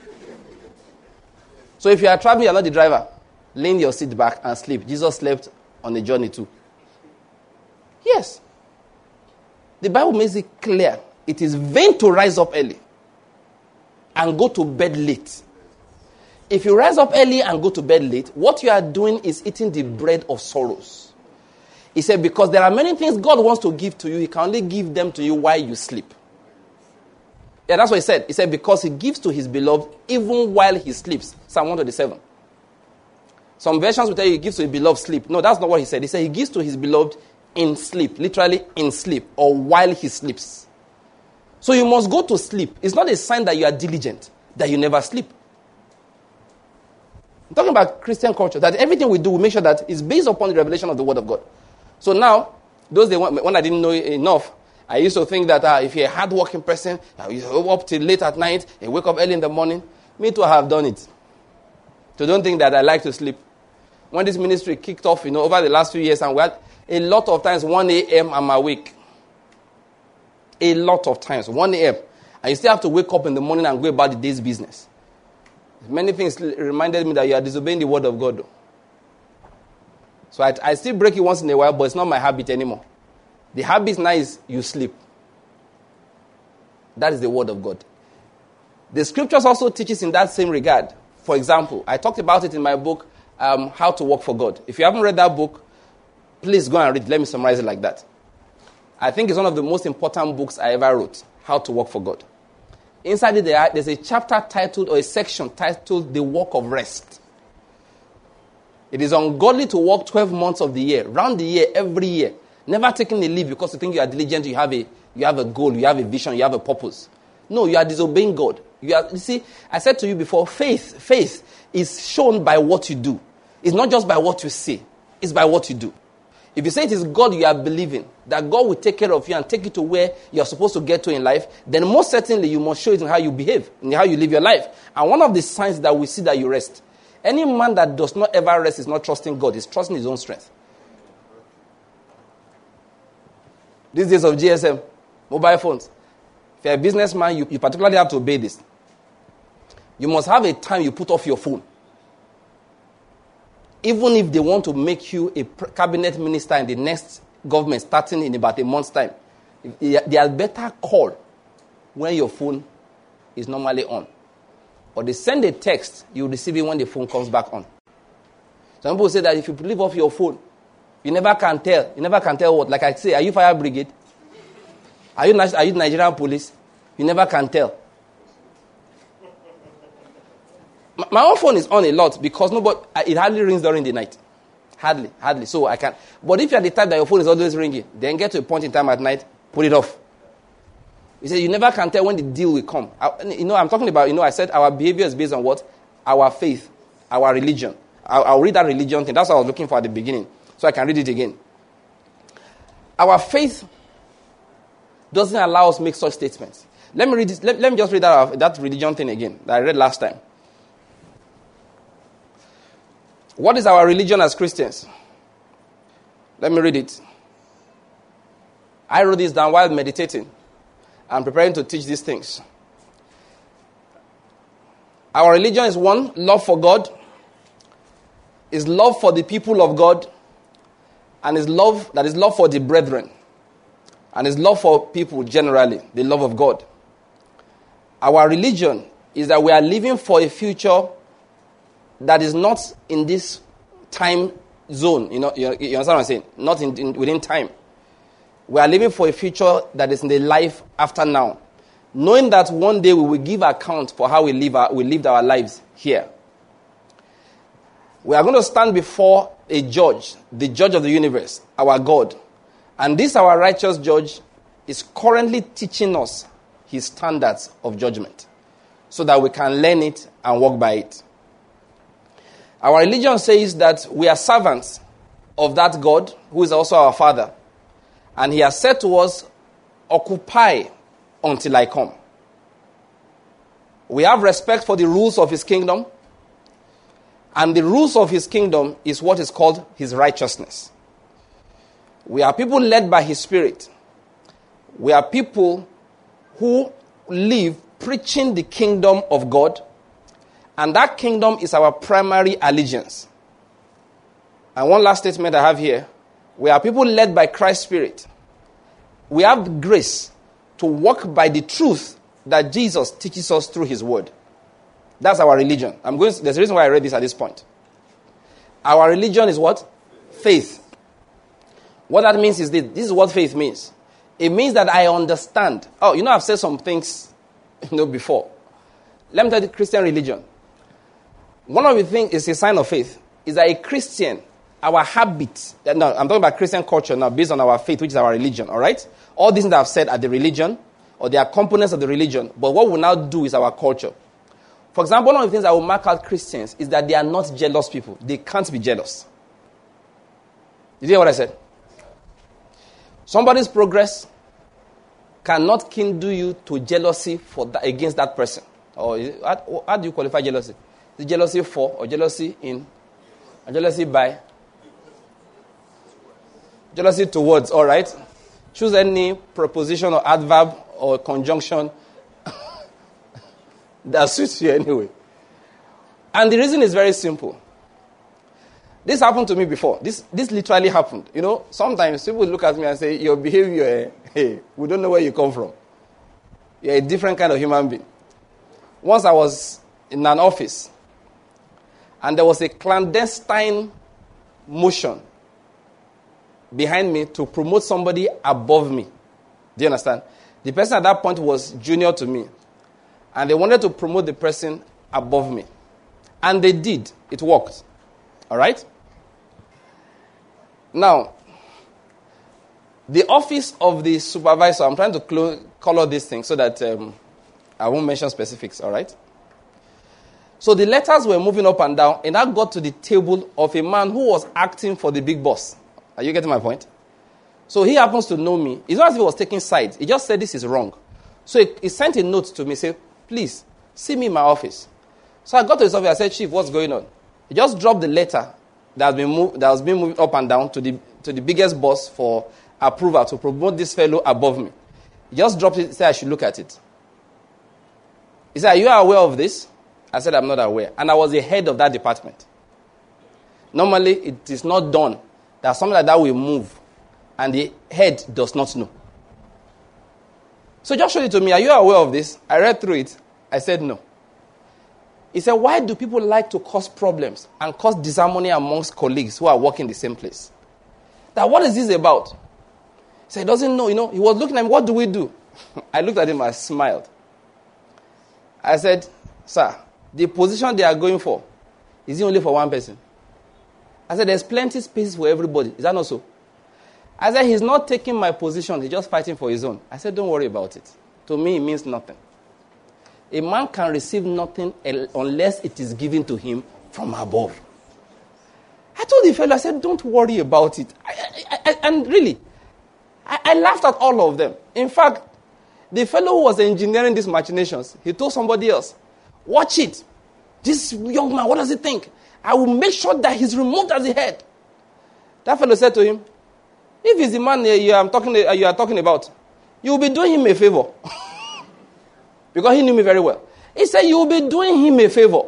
So if you are traveling, you are not the driver. Lean your seat back and sleep. Jesus slept on the journey too. Yes. The Bible makes it clear. It is vain to rise up early and go to bed late. If you rise up early and go to bed late, what you are doing is eating the bread of sorrows. He said, because there are many things God wants to give to you, he can only give them to you while you sleep. Yeah, that's what he said. He said, because he gives to his beloved even while he sleeps. Psalm one twenty-seven. Some versions will tell you he gives to his beloved sleep. No, that's not what he said. He said he gives to his beloved in sleep. Literally in sleep or while he sleeps. So you must go to sleep. It's not a sign that you are diligent, that you never sleep. I'm talking about Christian culture, that everything we do, we make sure that it's based upon the revelation of the Word of God. So now, those days when I didn't know enough, I used to think that uh, if you're a hard-working person, uh, you go up till late at night, and wake up early in the morning. Me too, I have done it. So don't think that I like to sleep. When this ministry kicked off, you know, over the last few years, and we had a lot of times, one a.m. I'm awake. A lot of times, one a.m. And you still have to wake up in the morning and go about the day's business. Many things reminded me that you are disobeying the word of God. Though. So I, I still break it once in a while, but it's not my habit anymore. The habit now is you sleep. That is the word of God. The scriptures also teaches in that same regard. For example, I talked about it in my book, um, How to Work for God. If you haven't read that book, please go and read it. Let me summarize it like that. I think it's one of the most important books I ever wrote, How to Work for God. Inside it, there's a chapter titled, or a section titled, The Work of Rest. It is ungodly to work twelve months of the year, round the year, every year, never taking a leave because you think you are diligent, you have a, you have a goal, you have a vision, you have a purpose. No, you are disobeying God. You are, you see, I said to you before, faith, faith is shown by what you do. It's not just by what you say. It's by what you do. If you say it is God you are believing, that God will take care of you and take you to where you are supposed to get to in life, then most certainly you must show it in how you behave, in how you live your life. And one of the signs that we see that you rest. Any man that does not ever rest is not trusting God. He's trusting his own strength. These days of G S M, mobile phones, if you're a businessman, you, you particularly have to obey this. You must have a time you put off your phone. Even if they want to make you a cabinet minister in the next government starting in about a month's time, they are better call when your phone is normally on. Or they send a text, you receive it when the phone comes back on. Some people say that if you leave off your phone, you never can tell. You never can tell what. Like I say, are you fire brigade? Are you, are you Nigerian police? You never can tell. My own phone is on a lot because nobody, it hardly rings during the night. Hardly, hardly. So I can't. But if you're the type that your phone is always ringing, then get to a point in time at night, put it off. He said, you never can tell when the deal will come. I, you know, I'm talking about, you know, I said our behavior is based on what? Our faith, our religion. I'll, I'll read that religion thing. That's what I was looking for at the beginning. So I can read it again. Our faith doesn't allow us to make such statements. Let me read this. Let, let me just read that, that religion thing again that I read last time. What is our religion as Christians? Let me read it. I wrote this down while meditating. I'm preparing to teach these things. Our religion is one, love for God, is love for the people of God, and is love, that is love for the brethren, and is love for people generally, the love of God. Our religion is that we are living for a future that is not in this time zone. You know, you, you understand what I'm saying? Not in, in, within time. We are living for a future that is in the life after now. Knowing that one day we will give account for how we live our, we lived our lives here. We are going to stand before a judge, the judge of the universe, our God. And this, our righteous judge, is currently teaching us his standards of judgment so that we can learn it and walk by it. Our religion says that we are servants of that God who is also our Father. And he has said to us, occupy until I come. We have respect for the rules of his kingdom. And the rules of his kingdom is what is called his righteousness. We are people led by his Spirit. We are people who live preaching the kingdom of God. And that kingdom is our primary allegiance. And one last statement I have here. We are people led by Christ's Spirit. We have grace to walk by the truth that Jesus teaches us through his word. That's our religion. I'm going. To, there's a reason why I read this at this point. Our religion is what? Faith. What that means is this. This is what faith means. It means that I understand. Oh, you know, I've said some things, you know, before. Let me tell you the Christian religion. One of the things is a sign of faith is that a Christian, our habits, no, I'm talking about Christian culture now, based on our faith, which is our religion, all right? All these things that I've said are the religion, or they are components of the religion, but what we now do is our culture. For example, one of the things that will mark out Christians is that they are not jealous people. They can't be jealous. Did you hear what I said? Somebody's progress cannot kindle you to jealousy for that, against that person. Or is it, how, how do you qualify jealousy? Is it jealousy for or jealousy in? Or jealousy by? Jealousy towards, all right? Choose any preposition or adverb or conjunction that suits you anyway. And the reason is very simple. This happened to me before. This this literally happened. You know, sometimes people look at me and say, your behavior, hey, we don't know where you come from. You're a different kind of human being. Once I was in an office, and there was a clandestine motion behind me to promote somebody above me. Do you understand? The person at that point was junior to me. And they wanted to promote the person above me. And they did. It worked. All right? Now, the office of the supervisor, I'm trying to clo- color this thing so that um, I won't mention specifics, all right? So the letters were moving up and down, and I got to the table of a man who was acting for the big boss. Are you getting my point? So he happens to know me. It's not as if he was taking sides. He just said this is wrong. So he, he sent a note to me, say, please, see me in my office. So I got to his office. I said, Chief, what's going on? He just dropped the letter that has been moved, that has been moved up and down to the to the biggest boss for approval to promote this fellow above me. He just dropped it, said I should look at it. He said, are you aware of this? I said, I'm not aware. And I was the head of that department. Normally, it is not done that something like that will move and the head does not know. So just showed it to me. Are you aware of this? I read through it. I said, no. He said, why do people like to cause problems and cause disharmony amongst colleagues who are working the same place? That what is this about? He said, he doesn't know. You know, he was looking at me, what do we do? I looked at him, I smiled. I said, sir, the position they are going for, is it only for one person? I said, there's plenty space for everybody. Is that not so? I said, he's not taking my position. He's just fighting for his own. I said, don't worry about it. To me, it means nothing. A man can receive nothing unless it is given to him from above. I told the fellow, I said, don't worry about it. I, I, I, and really, I, I laughed at all of them. In fact, the fellow who was engineering these machinations, he told somebody else, watch it. This young man, what does he think? I will make sure that he's removed as the head. That fellow said to him, if he's the man you are talking, you are talking about, you will be doing him a favor. Because he knew me very well. He said, you will be doing him a favor.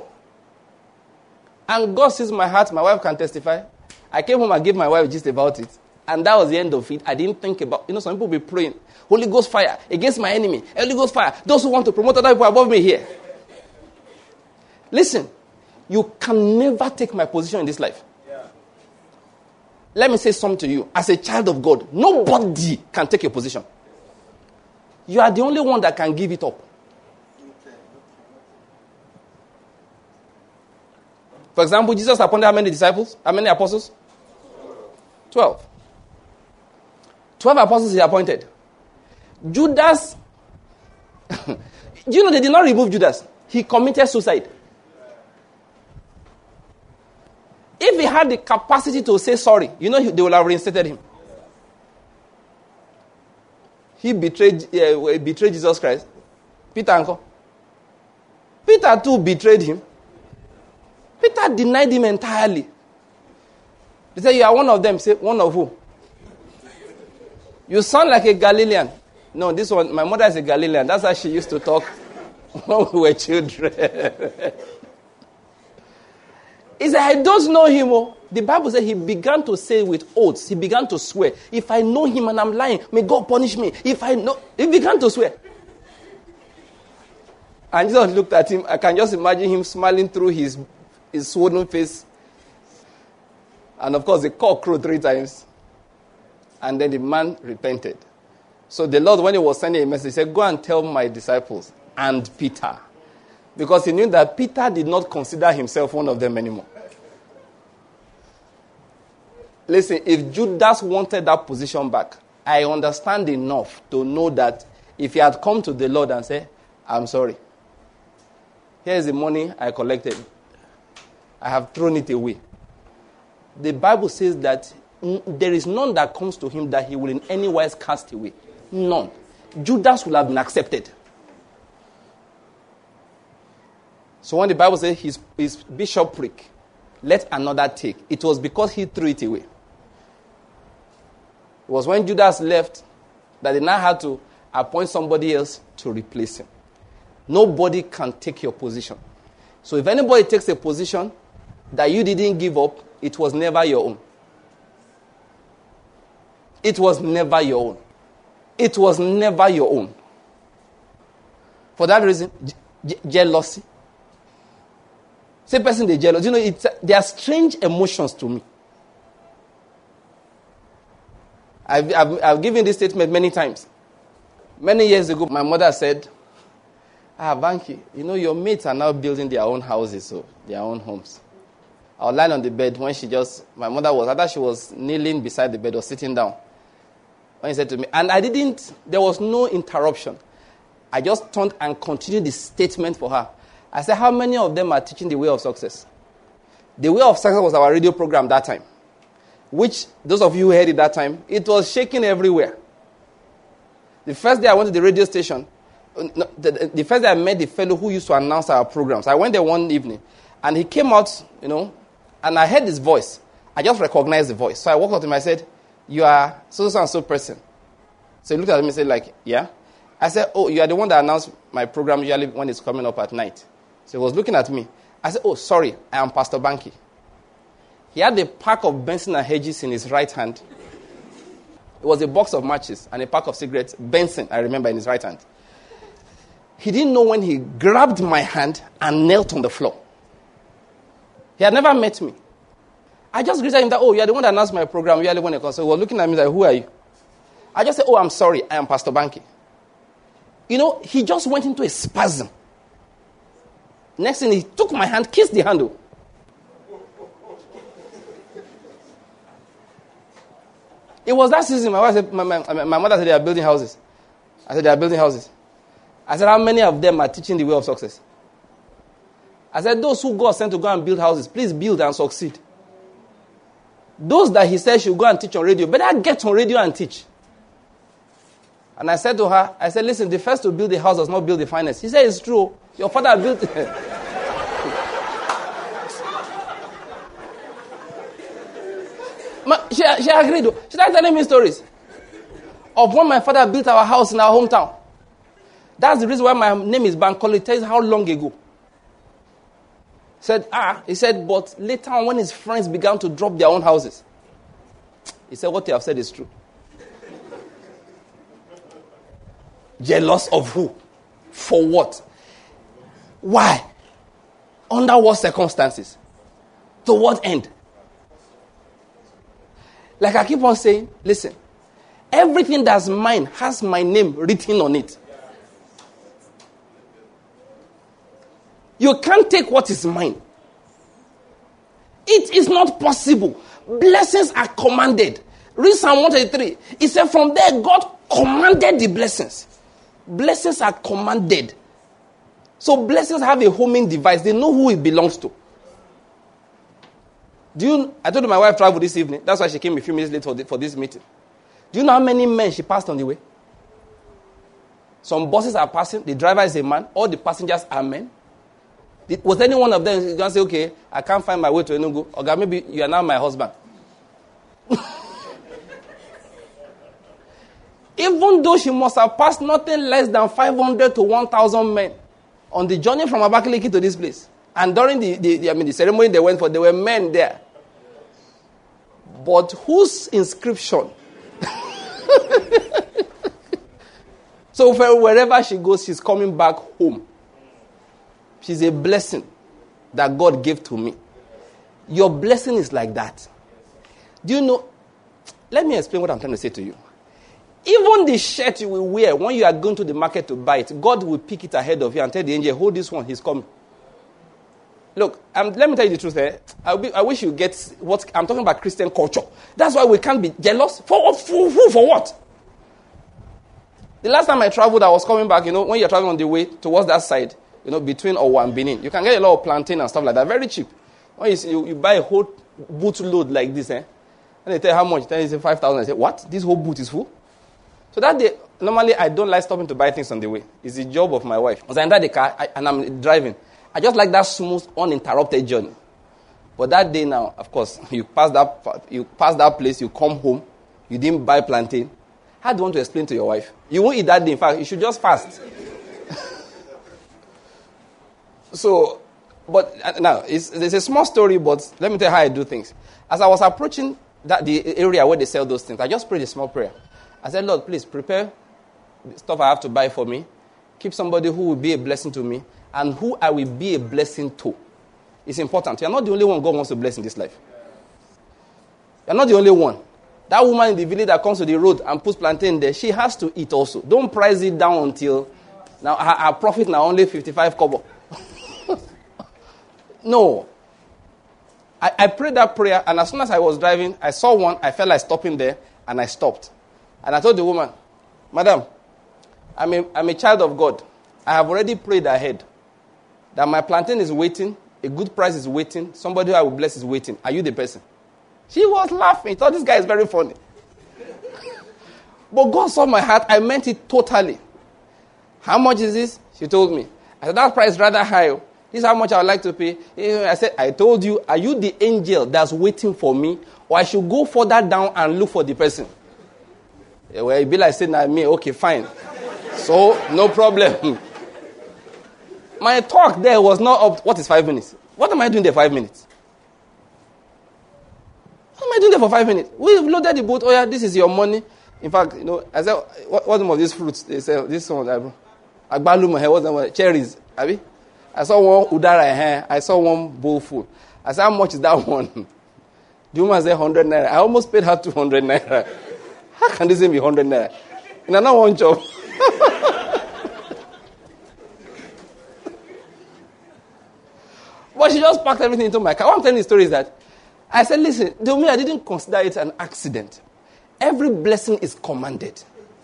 And God sees my heart. My wife can testify. I came home and gave my wife just about it. And that was the end of it. I didn't think about, you know, some people will be praying, Holy Ghost fire against my enemy. Holy Ghost fire. Those who want to promote other people above me here. Listen, you can never take my position in this life. Yeah. Let me say something to you. As a child of God, nobody can take your position. You are the only one that can give it up. For example, Jesus appointed how many disciples? How many apostles? Twelve. Twelve apostles he appointed. Judas, do you know they did not remove Judas? He committed suicide. If he had the capacity to say sorry, you know they would have reinstated him. He betrayed, uh, betrayed Jesus Christ. Peter uncle. Peter too betrayed him. Peter denied him entirely. They say, you are one of them. Say, one of who? You sound like a Galilean. No, this one, my mother is a Galilean. That's how she used to talk when we were children. He said, I don't know him. Oh. The Bible says he began to say with oaths. He began to swear. If I know him and I'm lying, may God punish me. If I know, he began to swear. And Jesus looked at him. I can just imagine him smiling through his, his swollen face. And of course, the cock crowed three times. And then the man repented. So the Lord, when he was sending a message, said, go and tell my disciples and Peter. Because he knew that Peter did not consider himself one of them anymore. Listen, if Judas wanted that position back, I understand enough to know that if he had come to the Lord and said, I'm sorry. Here's the money I collected. I have thrown it away. The Bible says that there is none that comes to him that he will in any wise cast away. None. Judas will have been accepted. So when the Bible says his, his bishopric, let another take, it was because he threw it away. It was when Judas left that they now had to appoint somebody else to replace him. Nobody can take your position. So if anybody takes a position that you didn't give up, it was never your own. It was never your own. It was never your own. For that reason, je- jealousy. Say person they jealous. You know, it's, they are strange emotions to me. I've, I've, I've given this statement many times. Many years ago, my mother said, ah, Banky, you know, your mates are now building their own houses, so their own homes. I was lying on the bed when she just, my mother was, either she was kneeling beside the bed or sitting down. When he said to me, and I didn't, there was no interruption. I just turned and continued the statement for her. I said, how many of them are teaching the way of success? The way of success was our radio program that time, which, those of you who heard it that time, it was shaking everywhere. The first day I went to the radio station, no, the, the first day I met the fellow who used to announce our programs, I went there one evening, and he came out, you know, and I heard his voice. I just recognized the voice. So I walked up to him, I said, you are so-so and so person. So he looked at me and said, like, yeah. I said, oh, you are the one that announced my program usually when it's coming up at night. So he was looking at me. I said, oh, sorry, I am Pastor Banky. He had a pack of Benson and Hedges in his right hand. It was a box of matches and a pack of cigarettes. Benson, I remember, in his right hand. He didn't know when he grabbed my hand and knelt on the floor. He had never met me. I just greeted him that, oh, you are the one that announced my program usually when it comes. So he was looking at me like, who are you? I just said, oh, I'm sorry, I am Pastor Banky. You know, he just went into a spasm. Next thing, he took my hand, kissed the handle. It was that season, my wife said, my, my, my mother said they are building houses. I said, they are building houses. I said, how many of them are teaching the way of success? I said, those who God sent to go and build houses, please build and succeed. Those that he said should go and teach on radio, better get on radio and teach. And I said to her, I said, listen, the first to build the house does not build the finance. He said, it's true. Your father built it. she, she agreed. She started telling me stories of when my father built our house in our hometown. That's the reason why my name is Bankole. Tells how long ago. Said, ah, he said, but later on when his friends began to drop their own houses, he said, what you have said is true. Jealous of who? For what? Why? Under what circumstances? To what end? Like I keep on saying, listen, everything that's mine has my name written on it. You can't take what is mine. It is not possible. Blessings are commanded. Read Psalm one thirty-three. It said from there God commanded the blessings. Blessings are commanded. So blessings have a homing device. They know who it belongs to. Do you? I told my wife traveled this evening. That's why she came a few minutes late for, the, for this meeting. Do you know how many men she passed on the way? Some buses are passing. The driver is a man. All the passengers are men. Was any one of them going to say, okay, I can't find my way to Enugu? Or okay, maybe you are now my husband. Even though she must have passed nothing less than five hundred to one thousand men on the journey from Abakaliki to this place. And during the, the, the, I mean, the ceremony they went for, there were men there. But whose inscription? So for wherever she goes, she's coming back home. She's a blessing that God gave to me. Your blessing is like that. Do you know? Let me explain what I'm trying to say to you. Even the shirt you will wear when you are going to the market to buy it, God will pick it ahead of you and tell the angel, hold this one, he's coming. Look, um, let me tell you the truth. Eh? I, be, I wish you get what I'm talking about, Christian culture. That's why we can't be jealous. For, for who? For what? The last time I traveled, I was coming back, you know, when you're traveling on the way towards that side, you know, between Owo and Benin, you can get a lot of plantain and stuff like that, very cheap. When you, see, you, you buy a whole boot load like this, eh? And they tell you how much, then you say five thousand. I say, what? This whole boot is full? So that day, normally I don't like stopping to buy things on the way. It's the job of my wife. As I enter the car I, and I'm driving, I just like that smooth, uninterrupted journey. But that day now, of course, you pass that you pass that place, you come home, you didn't buy plantain. How do you want to explain to your wife? You won't eat that day. In fact, you should just fast. So, but uh, now, it's, it's a small story, but let me tell you how I do things. As I was approaching that the area where they sell those things, I just prayed a small prayer. I said, Lord, please prepare the stuff I have to buy for me. Keep somebody who will be a blessing to me and who I will be a blessing to. It's important. You're not the only one God wants to bless in this life. You're not the only one. That woman in the village that comes to the road and puts plantain there, she has to eat also. Don't price it down until now her, her profit now only fifty-five kobo. No. I, I prayed that prayer, and as soon as I was driving, I saw one, I felt like stopping there, and I stopped. And I told the woman, Madam, I'm a, I'm a child of God. I have already prayed ahead that my plantain is waiting, a good price is waiting, somebody who I will bless is waiting. Are you the person? She was laughing. Thought this guy is very funny. But God saw my heart. I meant it totally. How much is this? She told me. I said, that price is rather high. This is how much I would like to pay. I said, I told you, are you the angel that's waiting for me? Or I should go further down and look for the person? Well, it'd be like saying, I mean, okay, fine. So, no problem. My talk there was not up. What is five minutes? What am I doing there five minutes? What am I doing there for five minutes? We loaded the boat. Oh, yeah, this is your money. In fact, you know, I said, what, what's some of these fruits? They say, this one, agbaluma, what's the cherries? Abi? I saw one udara here. I saw one bowl full. I said, how much is that one? The woman said, one hundred naira. I almost paid her two hundred naira. How can this be one hundred naira? And I don't want job. But she just packed everything into my car. What I'm telling you the story is that I said, listen, to me, I didn't consider it an accident. Every blessing is commanded.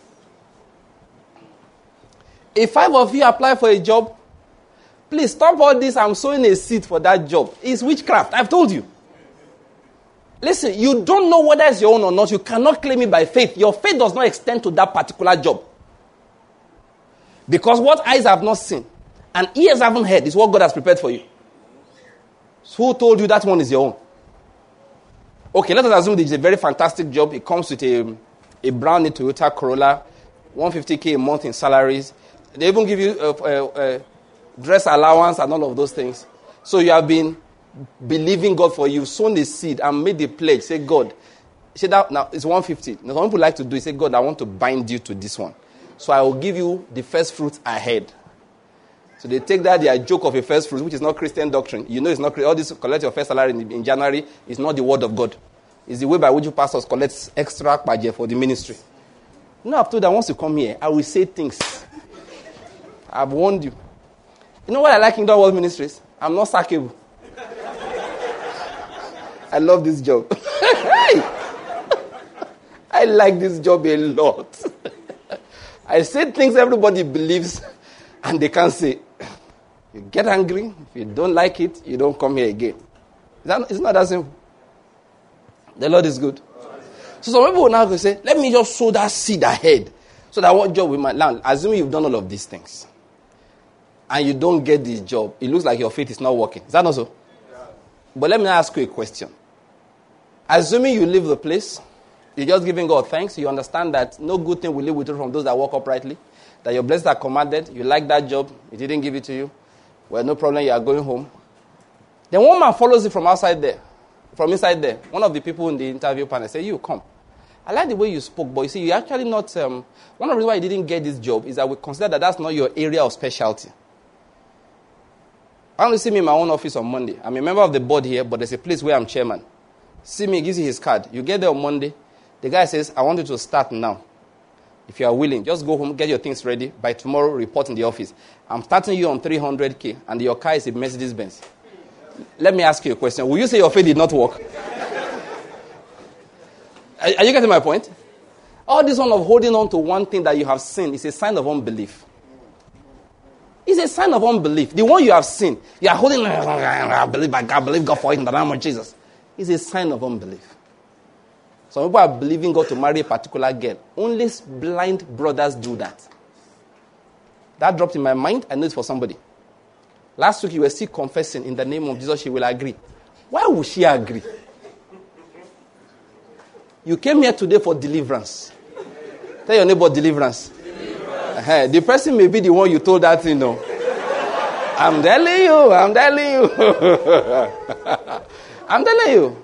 If five of you apply for a job, please stop all this. I'm sowing a seed for that job. It's witchcraft. I've told you. Listen, you don't know whether it's your own or not. You cannot claim it by faith. Your faith does not extend to that particular job. Because what eyes have not seen and ears haven't heard is what God has prepared for you. So who told you that one is your own? Okay, let us assume it's a very fantastic job. It comes with a, a brand new Toyota Corolla, one hundred fifty thousand a month in salaries. They even give you a, a, a dress allowance and all of those things. So you have been believing God for you, sown the seed and made the pledge. Say, God, say that now it's one hundred fifty. Now, some people like to do it. Say, God, I want to bind you to this one. So I will give you the first fruits ahead. So they take that their joke of a first fruit, which is not Christian doctrine. You know it's not all this collect your first salary in, in January is not the word of God. It's the way by which you pastors collect extra budget for the ministry. You know, I've told that once you come here, I will say things. I've warned you. You know what I like in the world ministries? I'm not sackable. I love this job. I like this job a lot. I say things everybody believes and they can't say. You get angry. If you don't like it, you don't come here again. That, it's not that simple. The Lord is good. So some people will now go say, let me just sow that seed ahead. So that what job we might land. Assuming you've done all of these things. And you don't get this job. It looks like your faith is not working. Is that not so? Yeah. But let me ask you a question. Assuming you leave the place, you're just giving God thanks. You understand that no good thing will live with you from those that walk uprightly. That your blessings are commanded. You like that job. He didn't give it to you. Well, no problem. You are going home. Then one man follows you from outside there. From inside there. One of the people in the interview panel say, you come. I like the way you spoke, but you see, you're actually not... Um, one of the reasons why you didn't get this job is that we consider that that's not your area of specialty. I want to see me in my own office on Monday. I'm a member of the board here, but there's a place where I'm chairman. See me, gives you his card. You get there on Monday. The guy says, I want you to start now. If you are willing, just go home, get your things ready. By tomorrow, report in the office. I'm starting you on three hundred K, and your car is a Mercedes-Benz. Let me ask you a question. Will you say your faith did not work? Are, are you getting my point? All this one of holding on to one thing that you have seen is a sign of unbelief. It's a sign of unbelief. The one you have seen, you are holding, I believe I God, believe God for it in the name of Jesus. It's a sign of unbelief. Some people are believing God to marry a particular girl. Only blind brothers do that. That dropped in my mind. I know it's for somebody. Last week you were still confessing in the name of Jesus she will agree. Why would she agree? You came here today for deliverance. Tell your neighbor deliverance. deliverance. Uh-huh. The person may be the one you told that thing, no. I'm telling you, I'm telling you. I'm telling you.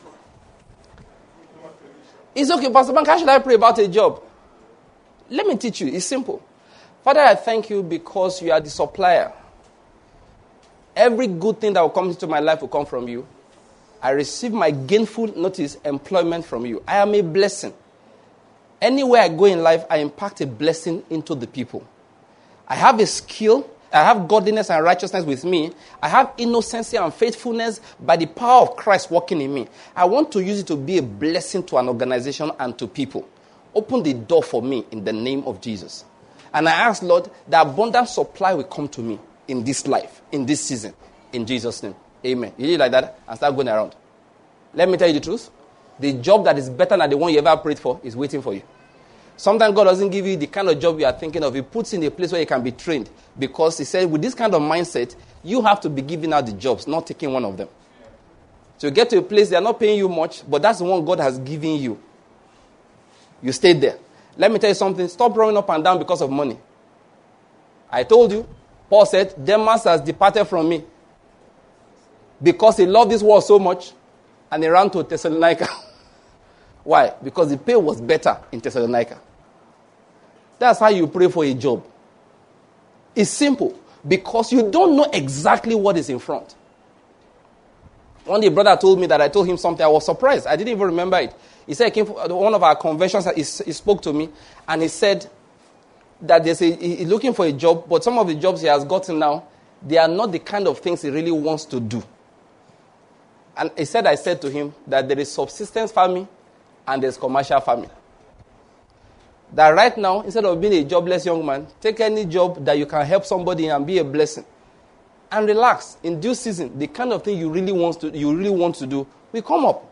It's okay, Pastor Bank, how should I pray about a job? Let me teach you. It's simple. Father, I thank you because you are the supplier. Every good thing that will come into my life will come from you. I receive my gainful notice employment from you. I am a blessing. Anywhere I go in life, I impact a blessing into the people. I have a skill. I have godliness and righteousness with me. I have innocency and faithfulness by the power of Christ working in me. I want to use it to be a blessing to an organization and to people. Open the door for me in the name of Jesus. And I ask, Lord, the abundant supply will come to me in this life, in this season, in Jesus' name. Amen. You do it like that and start going around. Let me tell you the truth. The job that is better than the one you ever prayed for is waiting for you. Sometimes God doesn't give you the kind of job you are thinking of. He puts you in a place where you can be trained. Because he said, with this kind of mindset, you have to be giving out the jobs, not taking one of them. So you get to a place, they are not paying you much, but that's the one God has given you. You stay there. Let me tell you something. Stop running up and down because of money. I told you, Paul said, Demas has departed from me. Because he loved this world so much, and he ran to Thessalonica. Why? Because the pay was better in Thessalonica. That's how you pray for a job. It's simple. Because you don't know exactly what is in front. One day, a brother told me that I told him something. I was surprised. I didn't even remember it. He said, he came for one of our conventions, he, he spoke to me, and he said that there's a, he's looking for a job, but some of the jobs he has gotten now, they are not the kind of things he really wants to do. And he said, I said to him that there is subsistence farming and there's commercial farming. That right now, instead of being a jobless young man, take any job that you can help somebody and be a blessing. And relax. In due season, the kind of thing you really want to, you really want to do will come up.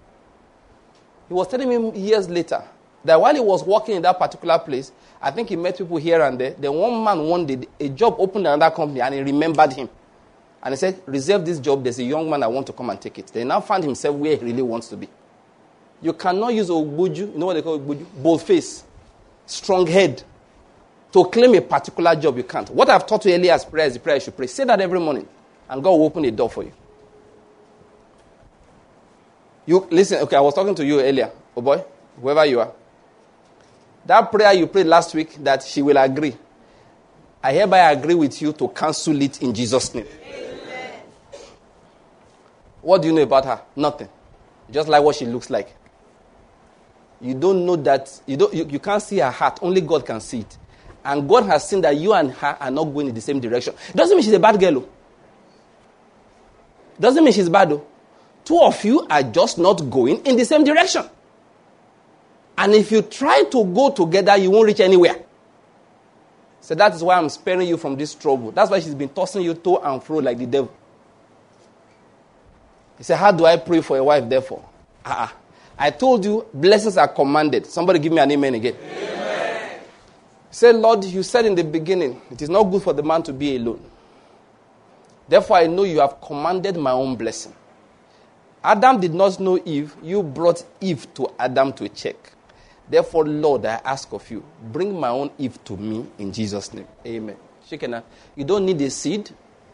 He was telling me years later that while he was working in that particular place, I think he met people here and there. Then one man one day, a job opened in another company and he remembered him. And he said, reserve this job. There's a young man I want to come and take it. They now found himself where he really wants to be. You cannot use Ogbuju, you know what they call Ogbuju? Bold face, strong head, to claim a particular job. You can't. What I've taught you earlier as prayer is the prayer you should pray. Say that every morning, and God will open a door for you. You listen, okay, I was talking to you earlier, oh boy, whoever you are. That prayer you prayed last week, that she will agree. I hereby agree with you to cancel it in Jesus' name. Amen. What do you know about her? Nothing. Just like what she looks like. You don't know that, you, don't, you, you can't see her heart. Only God can see it. And God has seen that you and her are not going in the same direction. It doesn't mean she's a bad girl. It doesn't mean she's bad. Though. Two of you are just not going in the same direction. And if you try to go together, you won't reach anywhere. So that is why I'm sparing you from this trouble. That's why she's been tossing you to and fro like the devil. He said, how do I pray for a wife therefore? Uh-uh. I told you, blessings are commanded. Somebody give me an amen again. Amen. Say, Lord, you said in the beginning, it is not good for the man to be alone. Therefore, I know you have commanded my own blessing. Adam did not know Eve. You brought Eve to Adam to check. Therefore, Lord, I ask of you, bring my own Eve to me in Jesus' name. Amen. Shekina, you don't need a seed.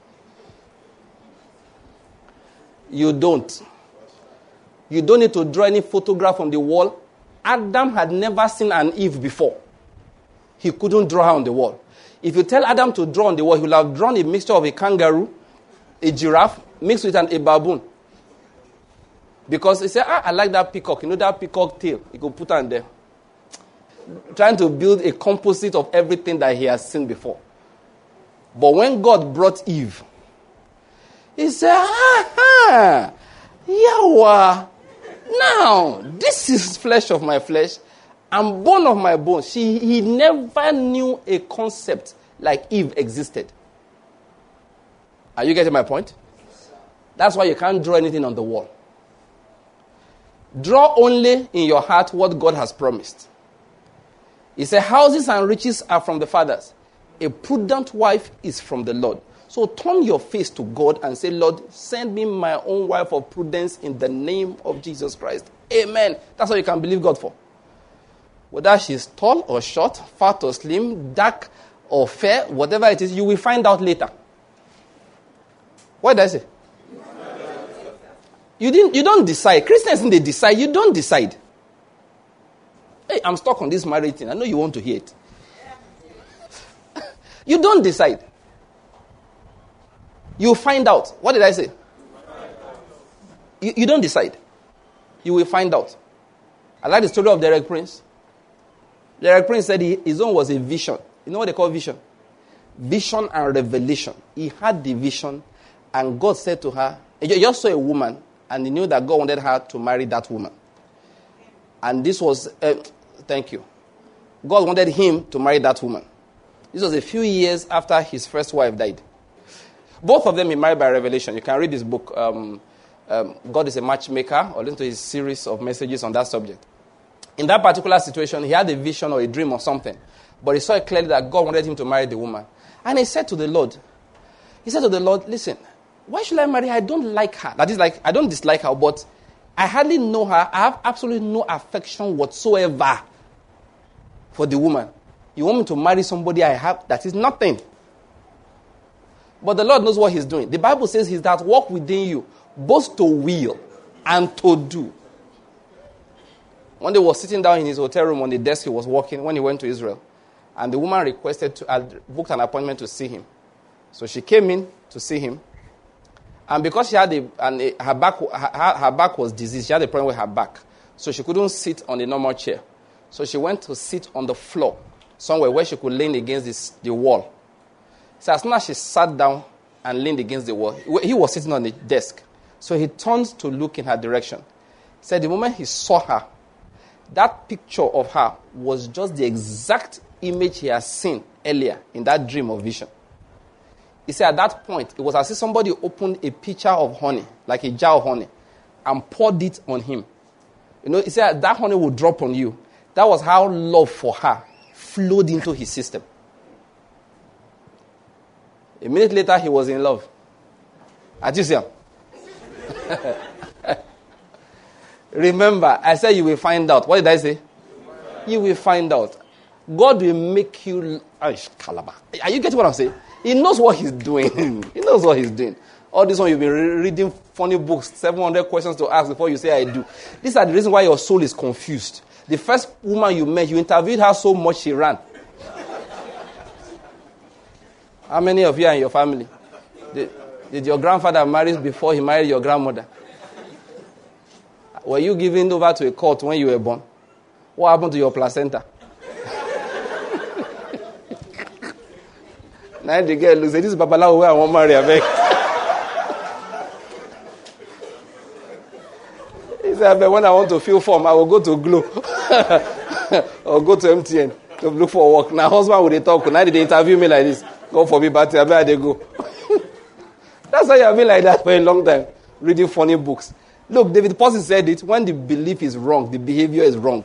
You don't. You don't need to draw any photograph on the wall. Adam had never seen an Eve before. He couldn't draw her on the wall. If you tell Adam to draw on the wall, he will have drawn a mixture of a kangaroo, a giraffe, mixed with an, a baboon. Because he said, ah, I like that peacock. You know that peacock tail? He could put on there. Trying to build a composite of everything that he has seen before. But when God brought Eve, he said, ah, Yahweh, now this is flesh of my flesh and bone of my bones. She, he never knew a concept like Eve existed. Are you getting my point? That's why you can't draw anything on the wall. Draw only in your heart what God has promised. He said, houses and riches are from the fathers. A prudent wife is from the Lord. So turn your face to God and say, Lord, send me my own wife of prudence in the name of Jesus Christ. Amen. That's what you can believe God for. Whether she's tall or short, fat or slim, dark or fair, whatever it is, you will find out later. What did I say? You didn't. You don't decide. Christians, they decide. You don't decide. Hey, I'm stuck on this marriage thing. I know you want to hear it. You don't decide. You find out. What did I say? You, you don't decide. You will find out. I like the story of Derek Prince. Derek Prince said he, his own was a vision. You know what they call vision? Vision and revelation. He had the vision, and God said to her, he just saw a woman, and he knew that God wanted her to marry that woman. And this was, uh, thank you. God wanted him to marry that woman. This was a few years after his first wife died. Both of them he married by revelation. You can read this book, um, um, God is a Matchmaker, or listen to his series of messages on that subject. In that particular situation, he had a vision or a dream or something. But he saw it clearly that God wanted him to marry the woman. And he said to the Lord, he said to the Lord, listen, why should I marry her? I don't like her. That is like, I don't dislike her, but I hardly know her. I have absolutely no affection whatsoever for the woman. You want me to marry somebody I have? That is nothing. But the Lord knows what he's doing. The Bible says he's that work within you, both to will and to do. One day he was sitting down in his hotel room on the desk he was working when he went to Israel. And the woman requested to, uh, booked an appointment to see him. So she came in to see him. And because she had a, and a, her, back, her, her back was diseased, she had a problem with her back. So she couldn't sit on a normal chair. So she went to sit on the floor, somewhere where she could lean against this, the wall. So as soon as she sat down and leaned against the wall, he was sitting on the desk. So he turned to look in her direction. He said the moment he saw her, that picture of her was just the exact image he had seen earlier in that dream or vision. He said at that point, it was as if somebody opened a pitcher of honey, like a jar of honey, and poured it on him. You know, he said that honey would drop on you. That was how love for her flowed into his system. A minute later, he was in love. At you see him? Remember, I said you will find out. What did I say? You will find out. God will make you... Are you getting what I'm saying? He knows what he's doing. He knows what he's doing. All this one, you've been re- reading funny books, seven hundred questions to ask before you say, I do. These are the reasons why your soul is confused. The first woman you met, you interviewed her so much she ran. How many of you are in your family? Did, did your grandfather marry before he married your grandmother? Were you given over to a cult when you were born? What happened to your placenta? Now the girl looks, this is Babalawo where I want to marry her back. He said, when I want to feel form, I will go to Glow. Or go to M T N to look for work. Now husband will they talk. Now they interview me like this. Go for me, but I better they go. That's why you have been like that for a long time. Reading funny books. Look, David Paulson said it. When the belief is wrong, the behavior is wrong.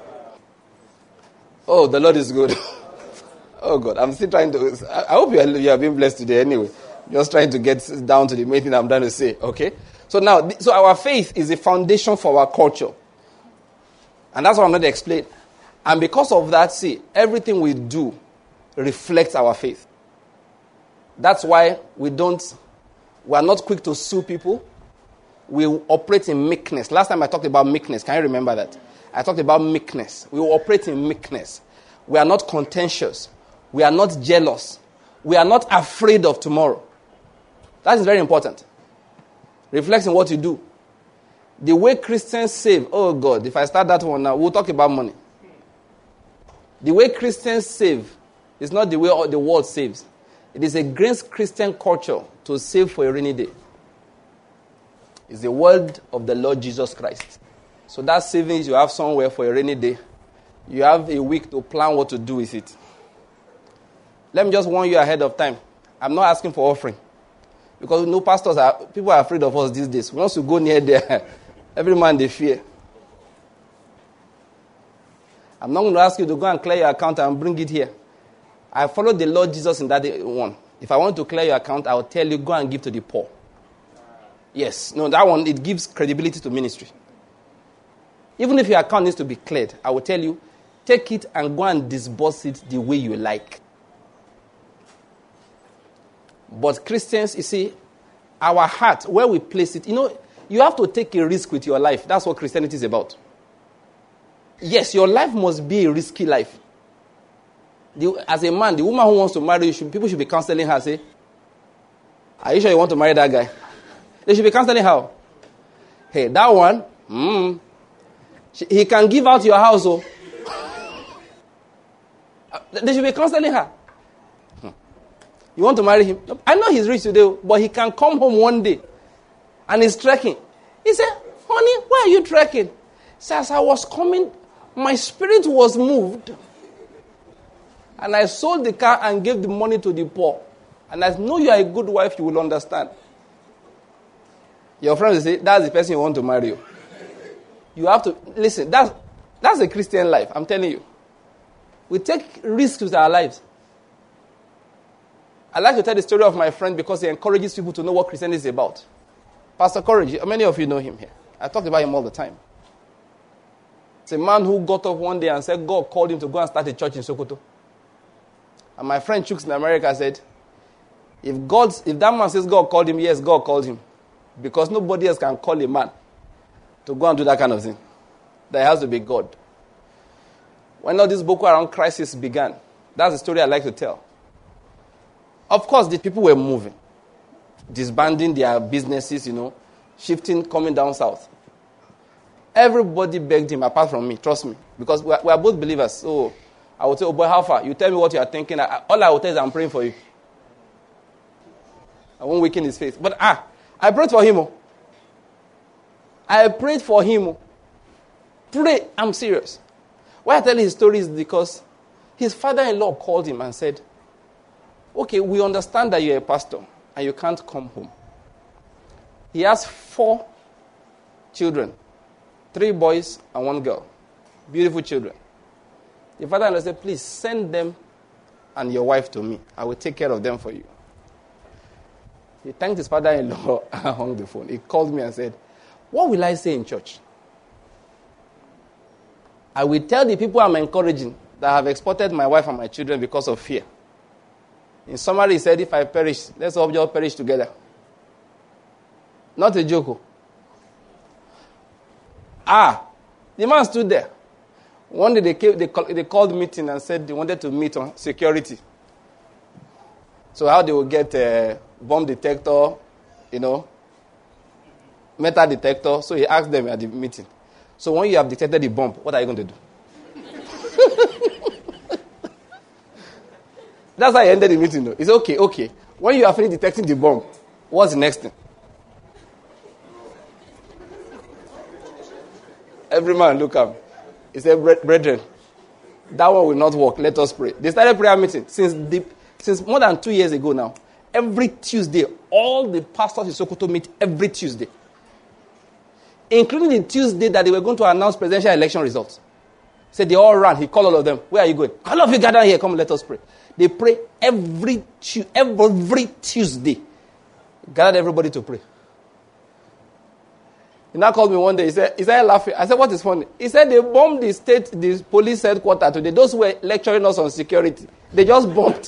Oh, the Lord is good. Oh, God. I'm still trying to... I hope you are, you are being blessed today anyway. Just trying to get down to the main thing I'm trying to say. Okay? So now, so our faith is a foundation for our culture. And that's what I'm going to explain. And because of that, see, everything we do reflects our faith. That's why we don't... We are not quick to sue people. We operate in meekness. Last time I talked about meekness. Can you remember that? I talked about meekness. We operate in meekness. We are not contentious. We are not jealous. We are not afraid of tomorrow. That is very important. Reflects in what you do. The way Christians save. Oh God, if I start that one now, we'll talk about money. The way Christians save is not the way the world saves. It is a great Christian culture to save for a rainy day. It's the word of the Lord Jesus Christ. So that savings you have somewhere for a rainy day, you have a week to plan what to do with it. Let me just warn you ahead of time. I'm not asking for offering. Because no pastors are, people are afraid of us these days. Once you go near there, every man they fear. I'm not going to ask you to go and clear your account and bring it here. I followed the Lord Jesus in that one. If I want to clear your account, I will tell you, go and give to the poor. Yes. No, that one, it gives credibility to ministry. Even if your account needs to be cleared, I will tell you, take it and go and disburse it the way you like. But Christians, you see, our heart, where we place it, you know, you have to take a risk with your life. That's what Christianity is about. Yes, your life must be a risky life. The, as a man, the woman who wants to marry you, should, people should be counseling her, say, are you sure you want to marry that guy? They should be counseling her. Hey, that one, mm, he can give out your house. Oh. They should be counseling her. Hmm. You want to marry him? I know he's rich today, but he can come home one day and he's trekking. He said, honey, why are you trekking? He said, as I was coming, my spirit was moved. And I sold the car and gave the money to the poor. And I know you are a good wife, you will understand. Your friends will say, that's the person you want to marry. You, you have to, listen, that's, that's a Christian life, I'm telling you. We take risks with our lives. I like to tell the story of my friend because he encourages people to know what Christianity is about. Pastor Courage, many of you know him here. I talk about him all the time. It's a man who got up one day and said God called him to go and start a church in Sokoto. And my friend Chooks in America said, if God, if that man says God called him, yes, God called him. Because nobody else can call a man to go and do that kind of thing. There has to be God. When all this Boko Haram crisis began, that's the story I like to tell. Of course, the people were moving, disbanding their businesses, you know, shifting, coming down south. Everybody begged him, apart from me, trust me, because we are, we are both believers. So I would say, oh boy, how far? You tell me what you are thinking. I, all I will tell is I'm praying for you. I won't weaken his faith. But ah, I prayed for him. Oh. I prayed for him. Oh. Pray. I'm serious. Why I tell his story is because his father-in-law called him and said, okay, we understand that you're a pastor and you can't come home. He has four children, three boys and one girl. Beautiful children. The father-in-law said, please send them and your wife to me. I will take care of them for you. He thanked his father-in-law and hung the phone. He called me and said, what will I say in church? I will tell the people I'm encouraging that I have exported my wife and my children because of fear. In summary, he said, if I perish, let's all just perish together. Not a joke. Ah, the man stood there. One day they, came, they, call, they called meeting and said they wanted to meet on security. So how they will get a bomb detector, you know, metal detector. So he asked them at the meeting. So when you have detected the bomb, what are you going to do? That's how he ended the meeting, though. He said, okay, okay. When you are finished detecting the bomb, what's the next thing? Every man look up. He said, brethren, that one will not work. Let us pray. They started prayer meeting since the, since more than two years ago now. Every Tuesday, all the pastors in Sokoto meet every Tuesday. Including the Tuesday that they were going to announce presidential election results. He said they all ran. He called all of them. Where are you going? All of you gather here. Come, let us pray. They pray every, every Tuesday. Gathered everybody to pray. He now called me one day. He said, he started laughing. I said, what is funny? He said they bombed the state, the police headquarters today. Those who were lecturing us on security, they just bombed.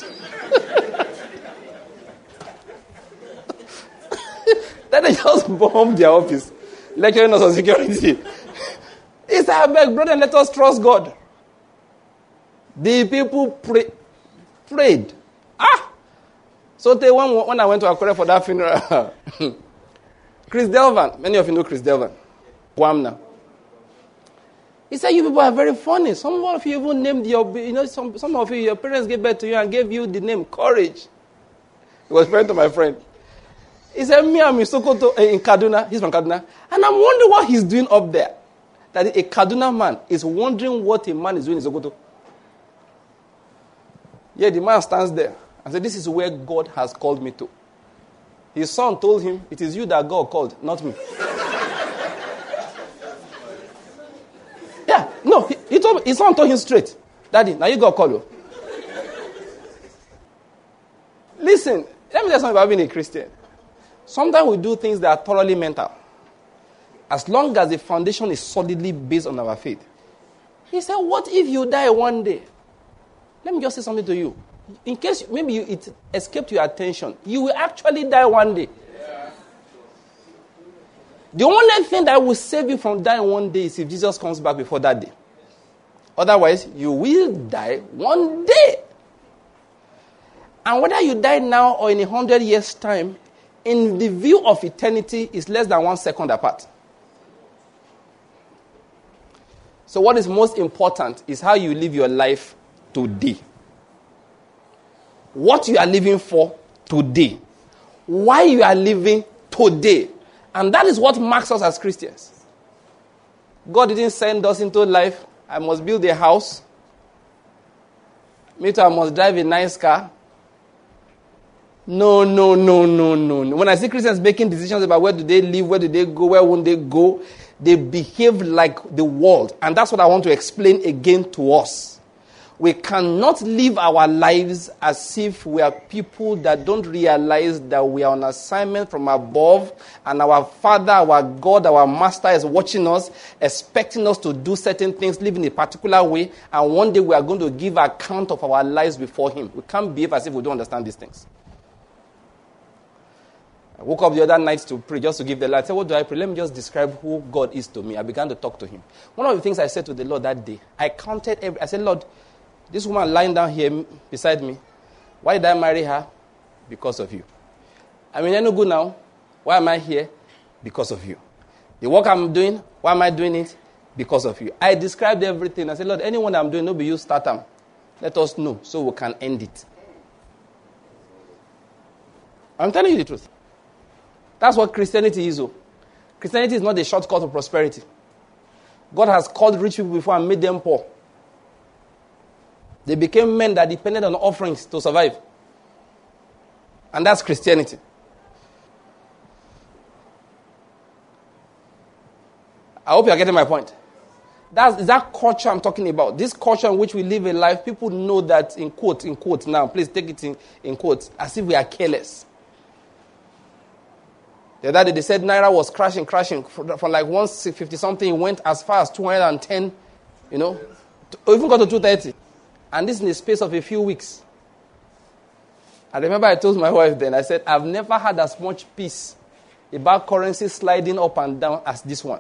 Then they just bombed their office, lecturing us on security. He said, I beg, brother, let us trust God. The people pray, prayed. Ah! So they, when, when I went to Akure for that funeral, Chris Delvan, many of you know Chris Delvan, Wamna. He said, you people are very funny. Some of you even named your, you know, some, some of you, your parents gave birth to you and gave you the name Courage. He was friend to my friend. He said, me, I'm in Sokoto, in Kaduna. He's from Kaduna. And I'm wondering what he's doing up there. That a Kaduna man is wondering what a man is doing in Sokoto. Yeah, the man stands there and said, this is where God has called me to. His son told him, it is you that God called, not me. Yeah, no, he, he told me, his son told him straight, Daddy, now you God call you. Listen, let me tell you something about being a Christian. Sometimes we do things that are thoroughly mental. As long as the foundation is solidly based on our faith. He said, what if you die one day? Let me just say something to you. In case maybe you, it escaped your attention, you will actually die one day. Yeah. The only thing that will save you from dying one day is if Jesus comes back before that day. Otherwise, you will die one day. And whether you die now or in a hundred years' time, in the view of eternity, is less than one second apart. So what is most important is how you live your life today. What you are living for today. Why you are living today. And that is what marks us as Christians. God didn't send us into life. I must build a house. Me too, I must drive a nice car. No, no, no, no, no, no. When I see Christians making decisions about where do they live, where do they go, where won't they go, they behave like the world. And that's what I want to explain again to us. We cannot live our lives as if we are people that don't realize that we are on assignment from above and our Father, our God, our Master is watching us, expecting us to do certain things, live in a particular way, and one day we are going to give account of our lives before Him. We can't behave as if we don't understand these things. I woke up the other night to pray, just to give the light. I said, what do I pray? Let me just describe who God is to me. I began to talk to Him. One of the things I said to the Lord that day, I counted every, I said, Lord, this woman lying down here beside me, why did I marry her? Because of you. I mean, I no good now. Why am I here? Because of you. The work I'm doing, why am I doing it? Because of you. I described everything. I said, Lord, anyone I'm doing, no be you start them. Let us know so we can end it. I'm telling you the truth. That's what Christianity is. Oh. Christianity is not a shortcut to prosperity. God has called rich people before and made them poor. They became men that depended on offerings to survive. And that's Christianity. I hope you are getting my point. That's that culture I'm talking about. This culture in which we live a life, people know that in quote, in quote now, please take it in, in quotes, as if we are careless. The other day they said Naira was crashing, crashing. From, from like one fifty something, it went as far as two hundred ten, you know, to, even got to two thirty. And this in the space of a few weeks. I remember I told my wife then, I said, I've never had as much peace about currency sliding up and down as this one.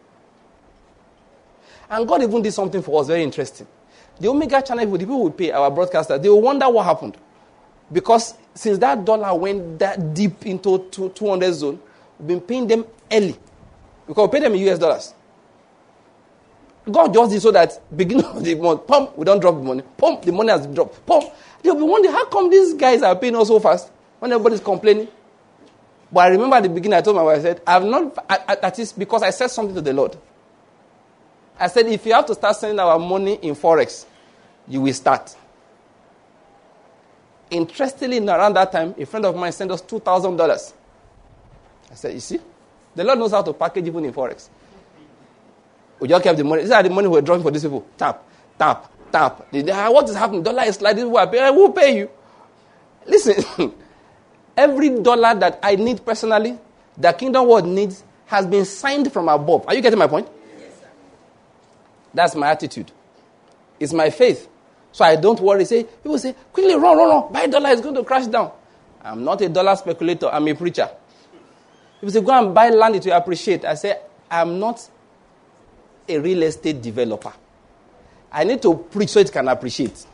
And God even did something for us very interesting. The Omega channel, the people who pay, our broadcaster, they will wonder what happened. Because since that dollar went that deep into two hundred zone, we've been paying them early. Because we pay them in U S dollars. God just did so that beginning of the month, pump, we don't drop the money. Pump, the money has dropped. Pump. They'll be wondering, how come these guys are paying us so fast when everybody's complaining? But I remember at the beginning, I told my wife, I said, I've not, I, I, that is because I said something to the Lord. I said, if you have to start sending our money in Forex, you will start. Interestingly, around that time, a friend of mine sent us two thousand dollars. I said, you see, the Lord knows how to package even in Forex. We just kept the money. These are the money we're drawing for these people. Tap, tap, tap. They, they, what is happening? Dollar is sliding. Who will pay you? Listen, every dollar that I need personally, the Kingdom World needs, has been signed from above. Are you getting my point? Yes, sir. That's my attitude. It's my faith. So I don't worry. Say people say, quickly run, run, run. Buy dollar, it's going to crash down. I'm not a dollar speculator. I'm a preacher. People say, go and buy land, it will appreciate. I say, I'm not a real estate developer. I need to preach so it can appreciate.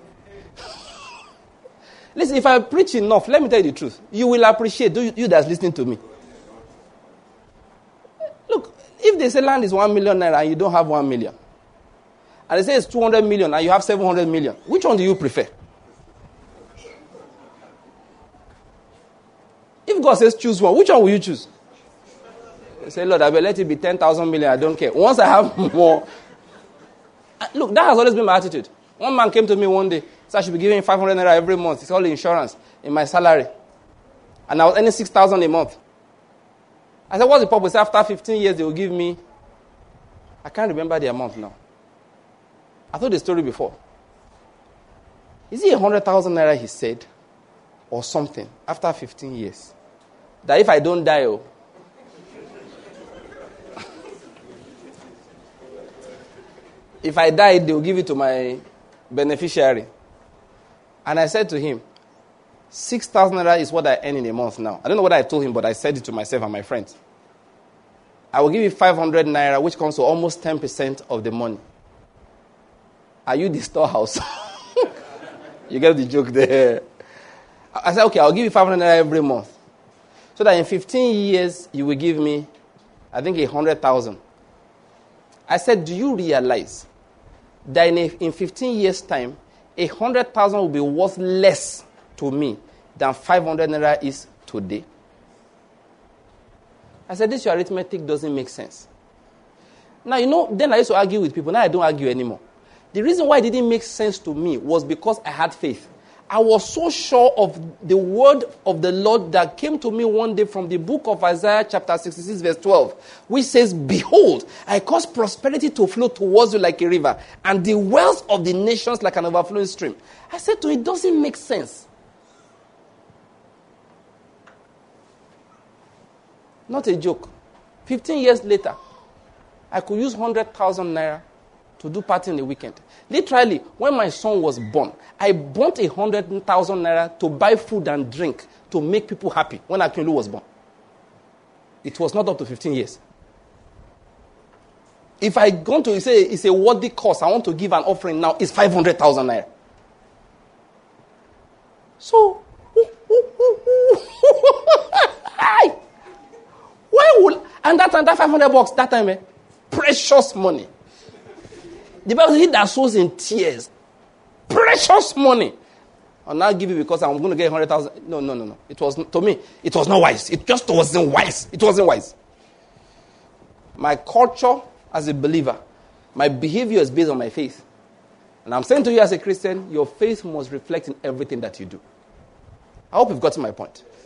Listen, if I preach enough, let me tell you the truth. You will appreciate, you, you that's listening to me. Look, if they say land is one million naira and you don't have one million, and they say it's two hundred million and you have seven hundred million, which one do you prefer? If God says choose one, which one will you choose? You say, Lord, I will let it be ten thousand million, I don't care. Once I have more. Look, that has always been my attitude. One man came to me one day, said I should be giving five hundred naira every month. It's all insurance in my salary. And I was earning six thousand a month. I said, what's the purpose? After fifteen years, they will give me, I can't remember the amount now. I told the story before. Is it one hundred thousand naira, he said, or something, after fifteen years? That if I don't die, oh, if I die, they will give it to my beneficiary. And I said to him, six thousand naira is what I earn in a month now. I don't know what I told him, but I said it to myself and my friends. I will give you five hundred naira, which comes to almost ten percent of the money. Are you the storehouse? You get the joke there. I said, okay, I'll give you five hundred naira every month. So that in fifteen years, you will give me, I think, one hundred thousand. I said, do you realize that in, a, in fifteen years' time, one hundred thousand will be worth less to me than five hundred naira is today? I said, this your arithmetic doesn't make sense. Now, you know, then I used to argue with people. Now I don't argue anymore. The reason why it didn't make sense to me was because I had faith. I was so sure of the word of the Lord that came to me one day from the book of Isaiah chapter sixty-six verse twelve, which says, behold, I cause prosperity to flow towards you like a river, and the wealth of the nations like an overflowing stream. I said to him, it doesn't make sense. Not a joke. fifteen years later, I could use one hundred thousand naira to do party in the weekend. Literally, when my son was born, I bought one hundred thousand naira to buy food and drink to make people happy when Akinolu was born. It was not up to fifteen years. If I go to say it's a worthy cause, I want to give an offering now, it's five hundred thousand naira. So, why would, and that time, that five hundred bucks, that time, eh, precious money. The Bible says he that sows in tears, precious money. I'll now give you because I'm going to get one hundred thousand. No, no, no, no. It was, to me, it was not wise. It just wasn't wise. It wasn't wise. My culture as a believer, my behavior is based on my faith. And I'm saying to you as a Christian, your faith must reflect in everything that you do. I hope you've gotten my point.